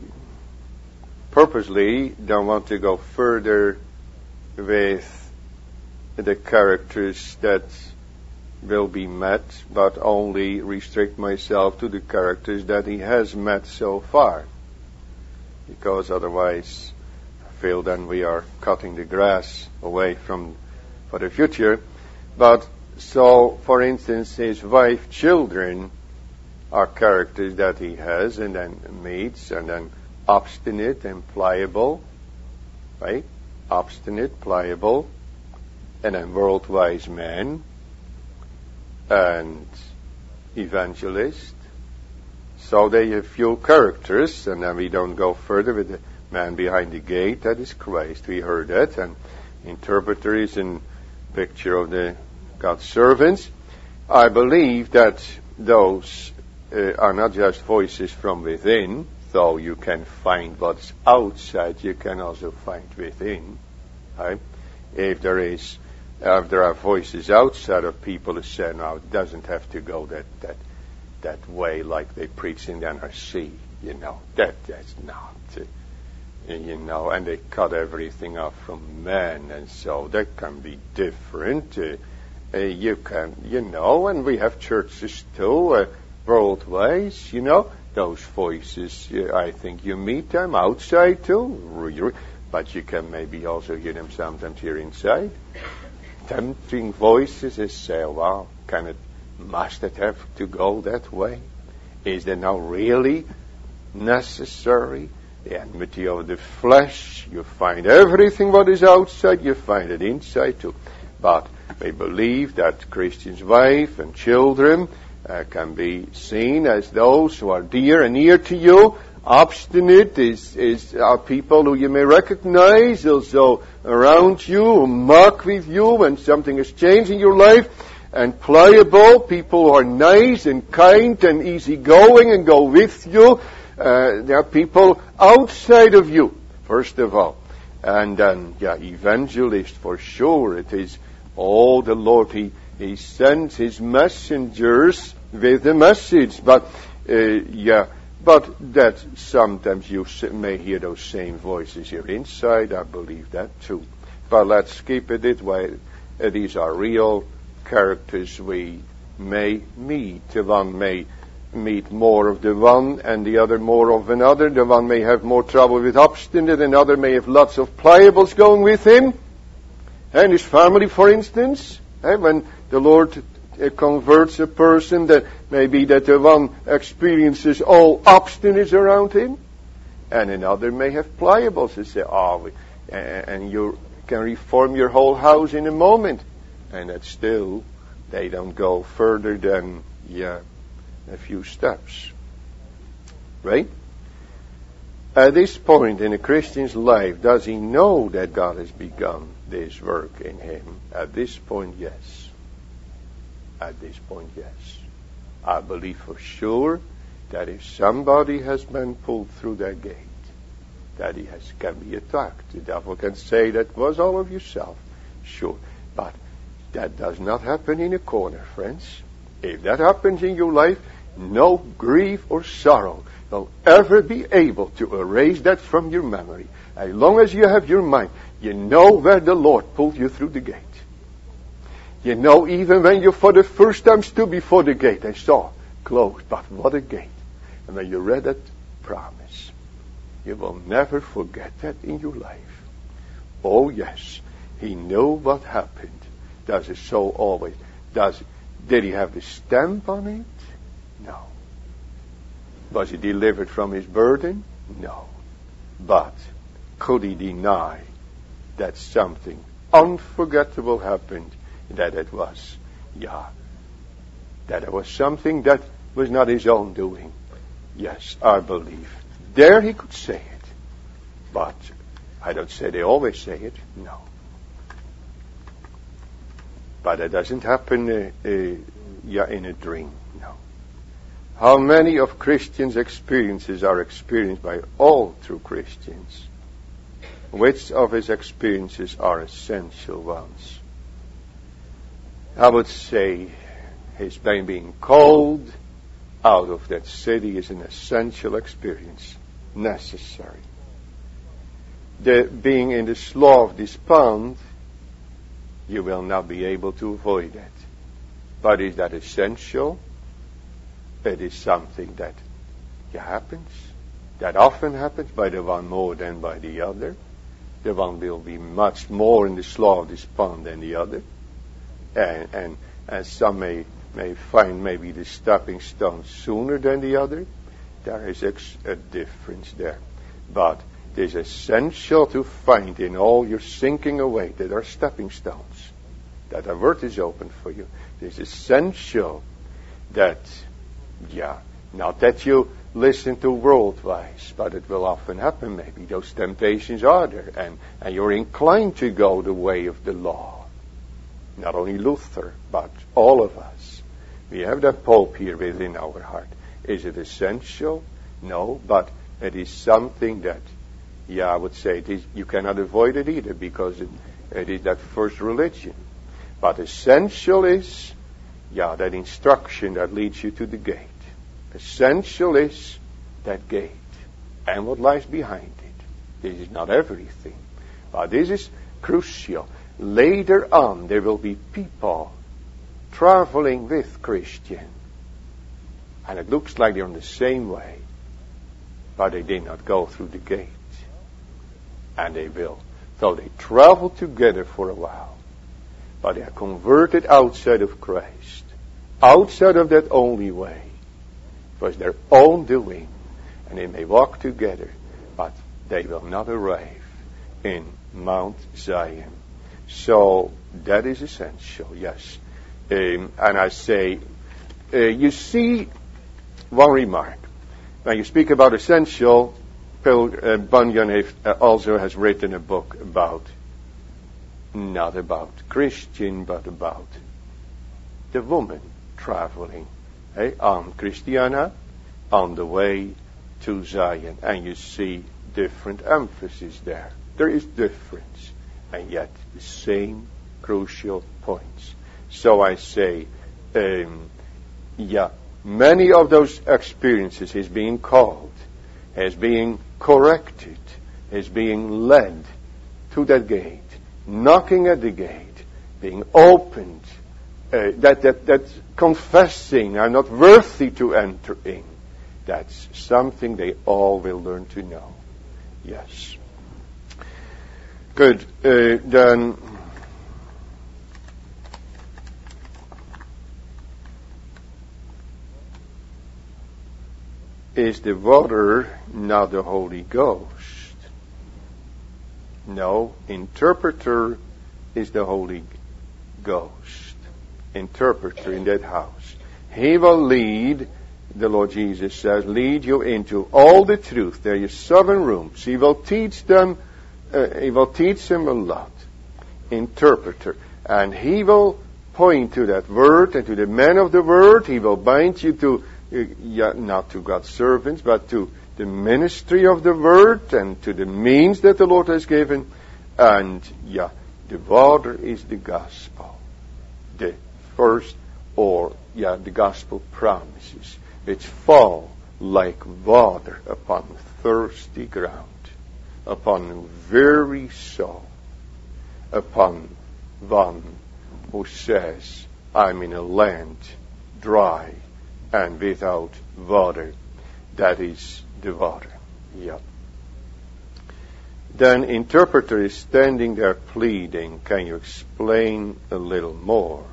purposely don't want to go further with the characters that will be met, but only restrict myself to the characters that he has met so far. Because otherwise, I feel then we are cutting the grass away from for the future. But so, for instance, his wife, children are characters that he has and then meets, and then obstinate and pliable, right? Obstinate, pliable, and then world-wise man, and evangelist. So they have few characters, and then we don't go further with the man behind the gate. That is Christ. We heard that. And interpreter is a picture of the God's servants. I believe that those uh, are not just voices from within, though you can find what's outside, you can also find within. Right? If there is, if there are voices outside of people who say, "No, it doesn't have to go that that." that way, like they preach in N R C, you know, that that's not, uh, you know, and they cut everything off from men, and so that can be different. Uh, uh, you can, you know, and we have churches too, uh, worldwide, you know, those voices, uh, I think you meet them outside too, but you can maybe also hear them sometimes here inside. Tempting voices that say, "Wow, can it must it have to go that way? Is that now really necessary?" The enmity of the flesh, you find everything what is outside, you find it inside too. But we believe that Christian's wife and children uh, can be seen as those who are dear and near to you. Obstinate is, is are people who you may recognize also around you, who mock with you when something has changed in your life. And pliable, people who are nice and kind and easygoing and go with you. Uh, there are people outside of you, first of all. And then, yeah, evangelist for sure. It is all the Lord. He, he sends his messengers with the message. But, uh, yeah, but that sometimes you may hear those same voices here inside. I believe that too. But let's keep it this way. Uh, these are real characters we may meet. The one may meet more of the one and the other more of another. The one may have more trouble with obstinate, and the other may have lots of pliables going with him. And his family, for instance, eh, when the Lord uh, converts a person, that may be that the one experiences all obstinates around him, and another may have pliables to say, "Oh, we, uh, and you can reform your whole house in a moment." And that still, they don't go further than, yeah, a few steps. Right? At this point in a Christian's life, does he know that God has begun this work in him? At this point, yes. At this point, yes. I believe for sure that if somebody has been pulled through that gate, that he has can be attacked. The devil can say that was all of yourself. Sure. But that does not happen in a corner, friends. If that happens in your life, no grief or sorrow will ever be able to erase that from your memory. As long as you have your mind, you know where the Lord pulled you through the gate. You know, even when you for the first time stood before the gate, I saw closed, but what a gate. And when you read that promise, you will never forget that in your life. Oh yes, he knew what happened. Does it so always? Does did he have the stamp on it? No. Was he delivered from his burden? No. But could he deny that something unforgettable happened? That it was, yeah, that it was something that was not his own doing. Yes, I believe. There he could say it. But I don't say they always say it. No. But it doesn't happen uh, uh, yeah, in a dream, no. How many of Christians' experiences are experienced by all true Christians? Which of his experiences are essential ones? I would say his being called out of that city is an essential experience, necessary. The being in the slough of despond, you will not be able to avoid that. But is that essential? It is something that happens, that often happens by the one more than by the other. The one will be much more in the slough of despond than the other. And, and, and some may, may find maybe the stepping stone sooner than the other. There is ex- a difference there. But it is essential to find in all your sinking away that there are stepping stones, that a word is open for you. It is essential that, yeah, not that you listen to world wise, but it will often happen maybe. Those temptations are there, and, and you're inclined to go the way of the law. Not only Luther, but all of us. We have that Pope here within our heart. Is it essential? No, but it is something that, yeah, I would say it is, you cannot avoid it either, because it, it is that first religion. But essential is, yeah, that instruction that leads you to the gate. Essential is that gate and what lies behind it. This is not everything, but this is crucial. Later on, there will be people traveling with Christian, and it looks like they're on the same way, but they did not go through the gate, and they will. So they travel together for a while, but they are converted outside of Christ, outside of that only way. It was their own doing, and they may walk together, but they will not arrive in Mount Zion. So that is essential, yes. Um, and I say, uh, you see, one remark. When you speak about essential, Paul uh, Bunyan have, uh, also has written a book about, not about Christian, but about the woman traveling eh, on Christiana, on the way to Zion. And you see different emphasis there. There is difference, and yet the same crucial points. So I say, um, yeah, many of those experiences is being called, is being corrected, is being led to that gate, knocking at the gate, being opened, uh, that, that, that confessing, I'm not worthy to enter in. That's something they all will learn to know. Yes. Good. Uh, then, is the water not the Holy Ghost? No. Interpreter is the Holy Ghost. Interpreter in that house. He will lead, the Lord Jesus says, lead you into all the truth. There are seven rooms. He will teach them Uh, he will teach him a lot. Interpreter. And he will point to that word and to the man of the word. He will bind you to, uh, yeah, not to God's servants, but to the ministry of the word and to the means that the Lord has given. And, yeah, the water is the gospel. The first, or, yeah, the gospel promises, which fall like water upon thirsty ground, upon very soul, upon one who says, I'm in a land dry and without water. That is the water. Yeah. Then interpreter is standing there pleading, can you explain a little more?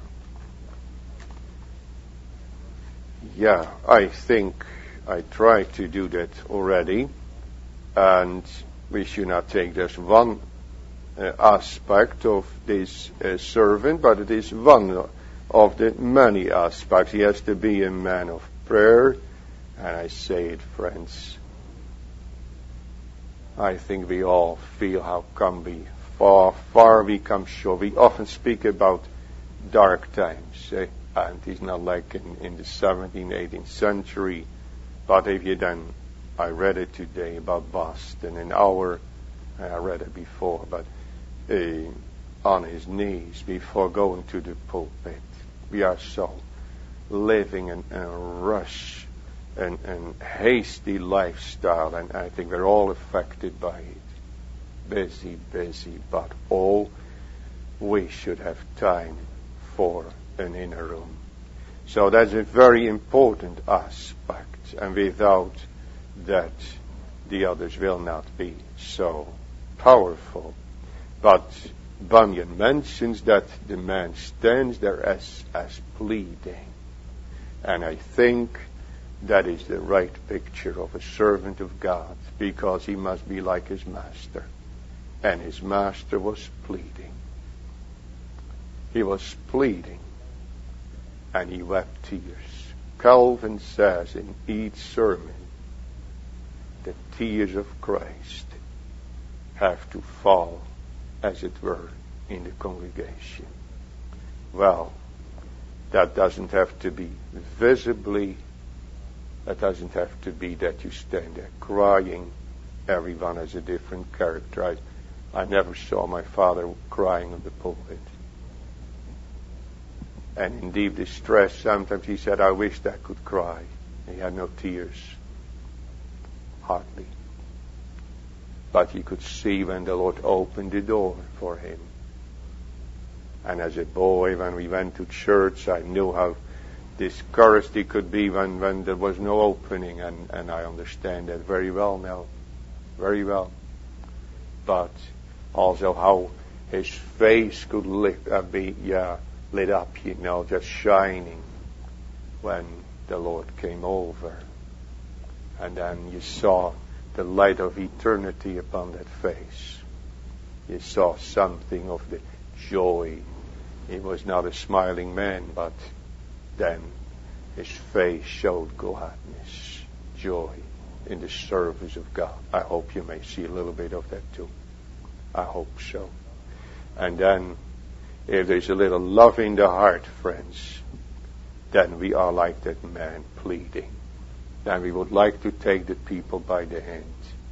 Yeah, I think I tried to do that already, and we should not take this one uh, aspect of this uh, servant, but it is one of the many aspects. He has to be a man of prayer, and I say it, friends, I think we all feel how come we far, far we come short. We often speak about dark times. Eh? And it's not like in, in the seventeenth, eighteenth century. But if you then, I read it today about Boston, an hour, I read it before, but uh, on his knees before going to the pulpit. We are so living in, in a rush and, and hasty lifestyle, and I think we're all affected by it. Busy, busy, but all we should have time for an inner room. So that's a very important aspect, and without that, the others will not be so powerful. But Bunyan mentions that the man stands there as, as pleading. And I think that is the right picture of a servant of God, because he must be like his master. And his master was pleading. He was pleading. And he wept tears. Calvin says in each sermon, the tears of Christ have to fall, as it were, in the congregation. Well, that doesn't have to be visibly, that doesn't have to be that you stand there crying. Everyone has a different character. I, I never saw my father crying on the pulpit. And in deep distress, sometimes he said, I wished I could cry. He had no tears. Hardly. But he could see when the Lord opened the door for him. And as a boy, when we went to church, I knew how discouraged he could be when, when there was no opening. And, and I understand that very well now. Very well. But also how his face could lit, uh, be yeah, lit up, you know, just shining when the Lord came over. And then you saw the light of eternity upon that face. You saw something of the joy. He was not a smiling man, but then his face showed gladness, joy in the service of God. I hope you may see a little bit of that too. I hope so. And then, if there's a little love in the heart, friends, then we are like that man pleading. Then we would like to take the people by the hand.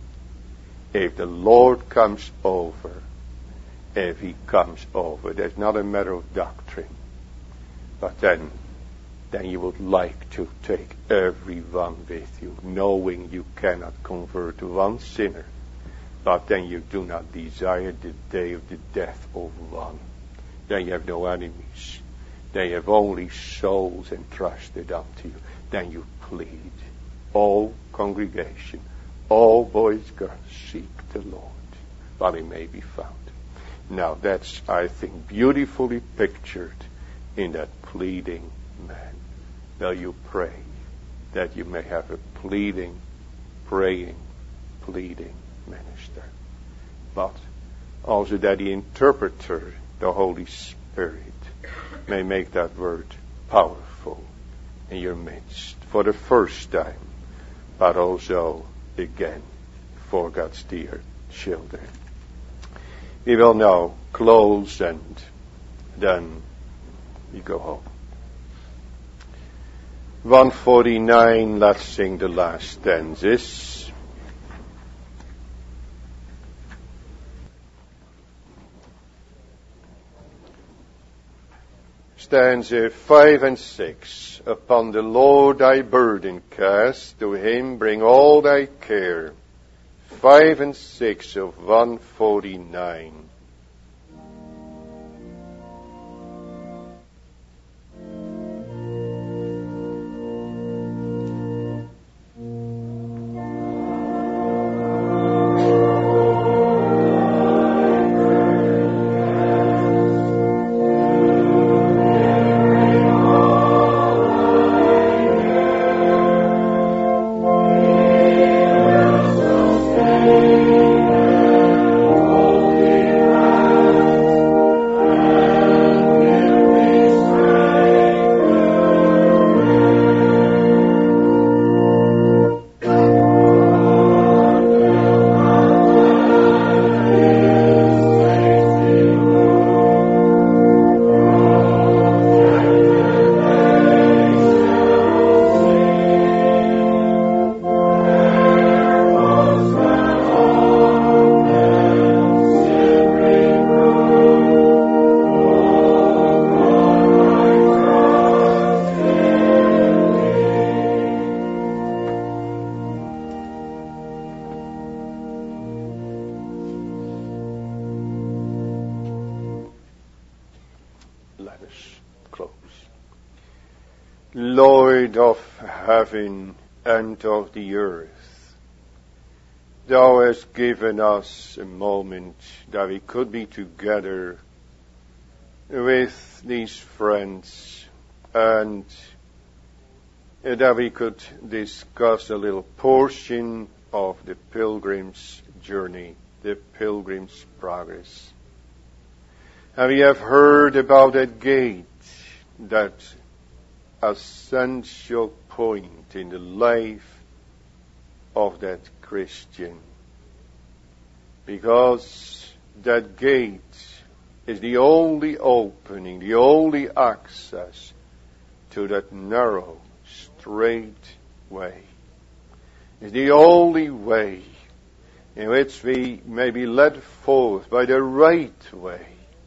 If the Lord comes over, if he comes over, that's not a matter of doctrine. But then, then you would like to take everyone with you, knowing you cannot convert one sinner. But then you do not desire the day of the death of one. Then you have no enemies. Then you have only souls entrusted unto you. Then you plead. All congregation, all boys, girls, seek the Lord while he may be found. Now that's, I think, beautifully pictured in that pleading man. Now you pray that you may have a pleading, praying, pleading minister. But also that the interpreter, the Holy Spirit, may make that word powerful in your midst for the first time, but also again for God's dear children. We will now close and then we go home. one forty-nine, let's sing the last stanzas. Stanza five and six. Upon the Lord thy burden cast, to him bring all thy care. Five and six of one forty-nine. Holy Lord of heaven and of the earth, Thou hast given us a moment that we could be together with these friends and that we could discuss a little portion of the pilgrim's journey, the pilgrim's progress. And we have heard about that gate, that essential point in the life of that Christian. Because that gate is the only opening, the only access to that narrow, straight way. It's the only way in which we may be led forth by the right way.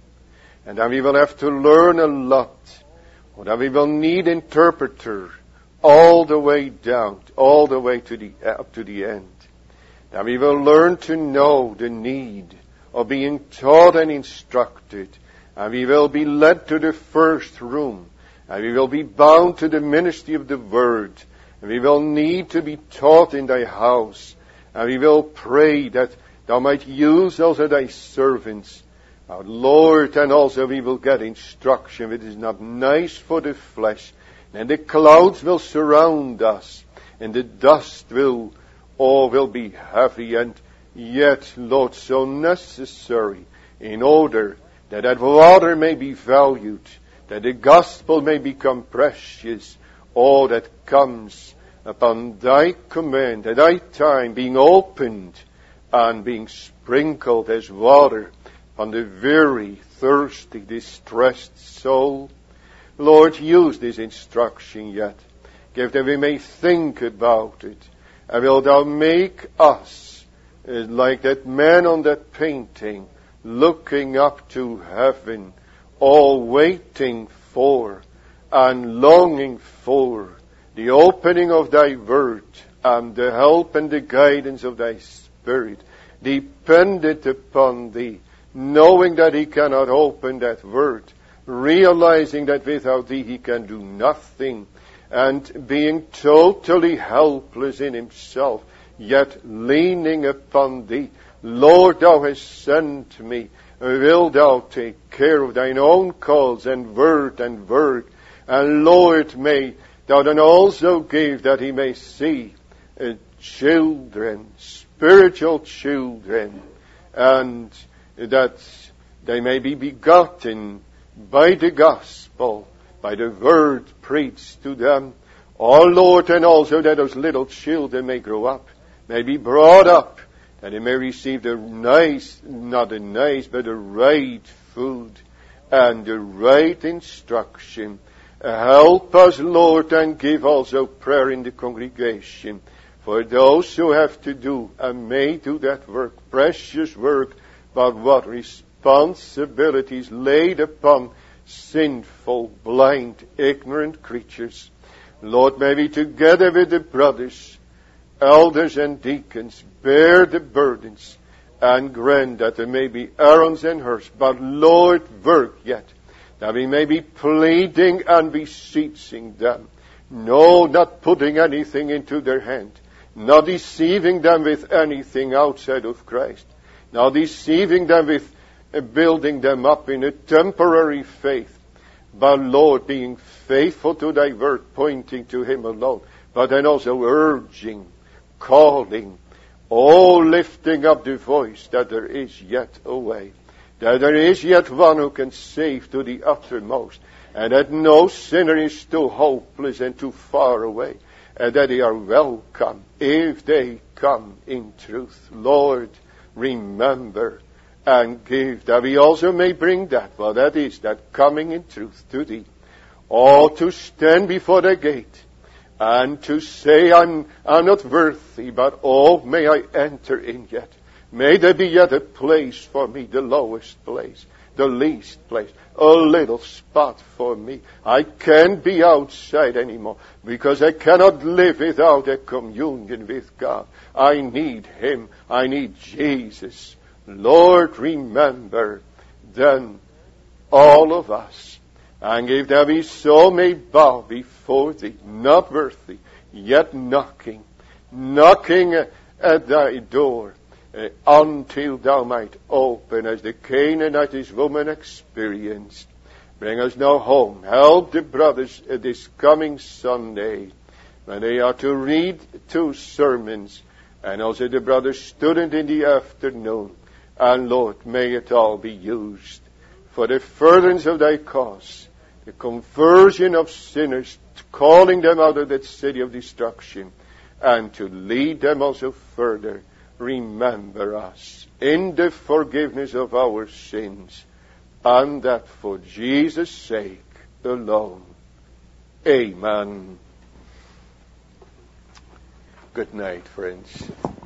And then we will have to learn a lot. Or that we will need interpreter all the way down, all the way to the up to the end. That we will learn to know the need of being taught and instructed. And we will be led to the first room. And we will be bound to the ministry of the word. And we will need to be taught in thy house. And we will pray that thou might use also thy servants, our Lord, and also we will get instruction. It is not nice for the flesh. And the clouds will surround us. And the dust will, oh, will be heavy. And yet, Lord, so necessary in order that that water may be valued. That the gospel may become precious. All that comes upon thy command, at thy time being opened and being sprinkled as water on the very thirsty, distressed soul. Lord, use this instruction yet. Give that we may think about it. And will thou make us uh, like that man on that painting, looking up to heaven, all waiting for and longing for the opening of thy word and the help and the guidance of thy Spirit, dependent upon thee, knowing that he cannot open that word, realizing that without thee he can do nothing, and being totally helpless in himself, yet leaning upon thee. Lord, thou hast sent me. Will thou take care of thine own cause and word and work? And Lord, may thou then also give that he may see uh, children, spiritual children, and that they may be begotten by the gospel, by the word preached to them. Oh Lord, and also that those little children may grow up, may be brought up, that they may receive the nice, not the nice, but the right food and the right instruction. Help us, Lord, and give also prayer in the congregation for those who have to do and may do that work, precious work, but what responsibilities laid upon sinful, blind, ignorant creatures. Lord, may we together with the brothers, elders and deacons bear the burdens and grant that there may be Aaron's and hers, but Lord, work yet, that we may be pleading and beseeching them. No, not putting anything into their hand, not deceiving them with anything outside of Christ, not deceiving them with uh, building them up in a temporary faith, but Lord, being faithful to thy word, pointing to him alone, but then also urging, calling, oh, lifting up the voice that there is yet a way, that there is yet one who can save to the uttermost, and that no sinner is too hopeless and too far away, and that they are welcome if they come in truth. Lord, remember and give that we also may bring that, well, that is, that coming in truth to thee. Oh, to stand before the gate and to say, I'm, I'm not worthy, but oh, may I enter in yet. May there be yet a place for me, the lowest place, the least place, a little spot for me. I can't be outside anymore because I cannot live without a communion with God. I need Him. I need Jesus. Lord, remember then all of us And if there be so may bow before thee, not worthy, yet knocking, knocking at thy door, uh, until thou might open, as the Canaanite woman experienced. Bring us now home. Help the brothers uh, this coming Sunday, when they are to read two sermons, and also the brother student in the afternoon. And Lord, may it all be used for the furtherance of thy cause, the conversion of sinners, calling them out of that city of destruction, and to lead them also further. Remember us in the forgiveness of our sins, and that for Jesus' sake alone. Amen. Good night, friends.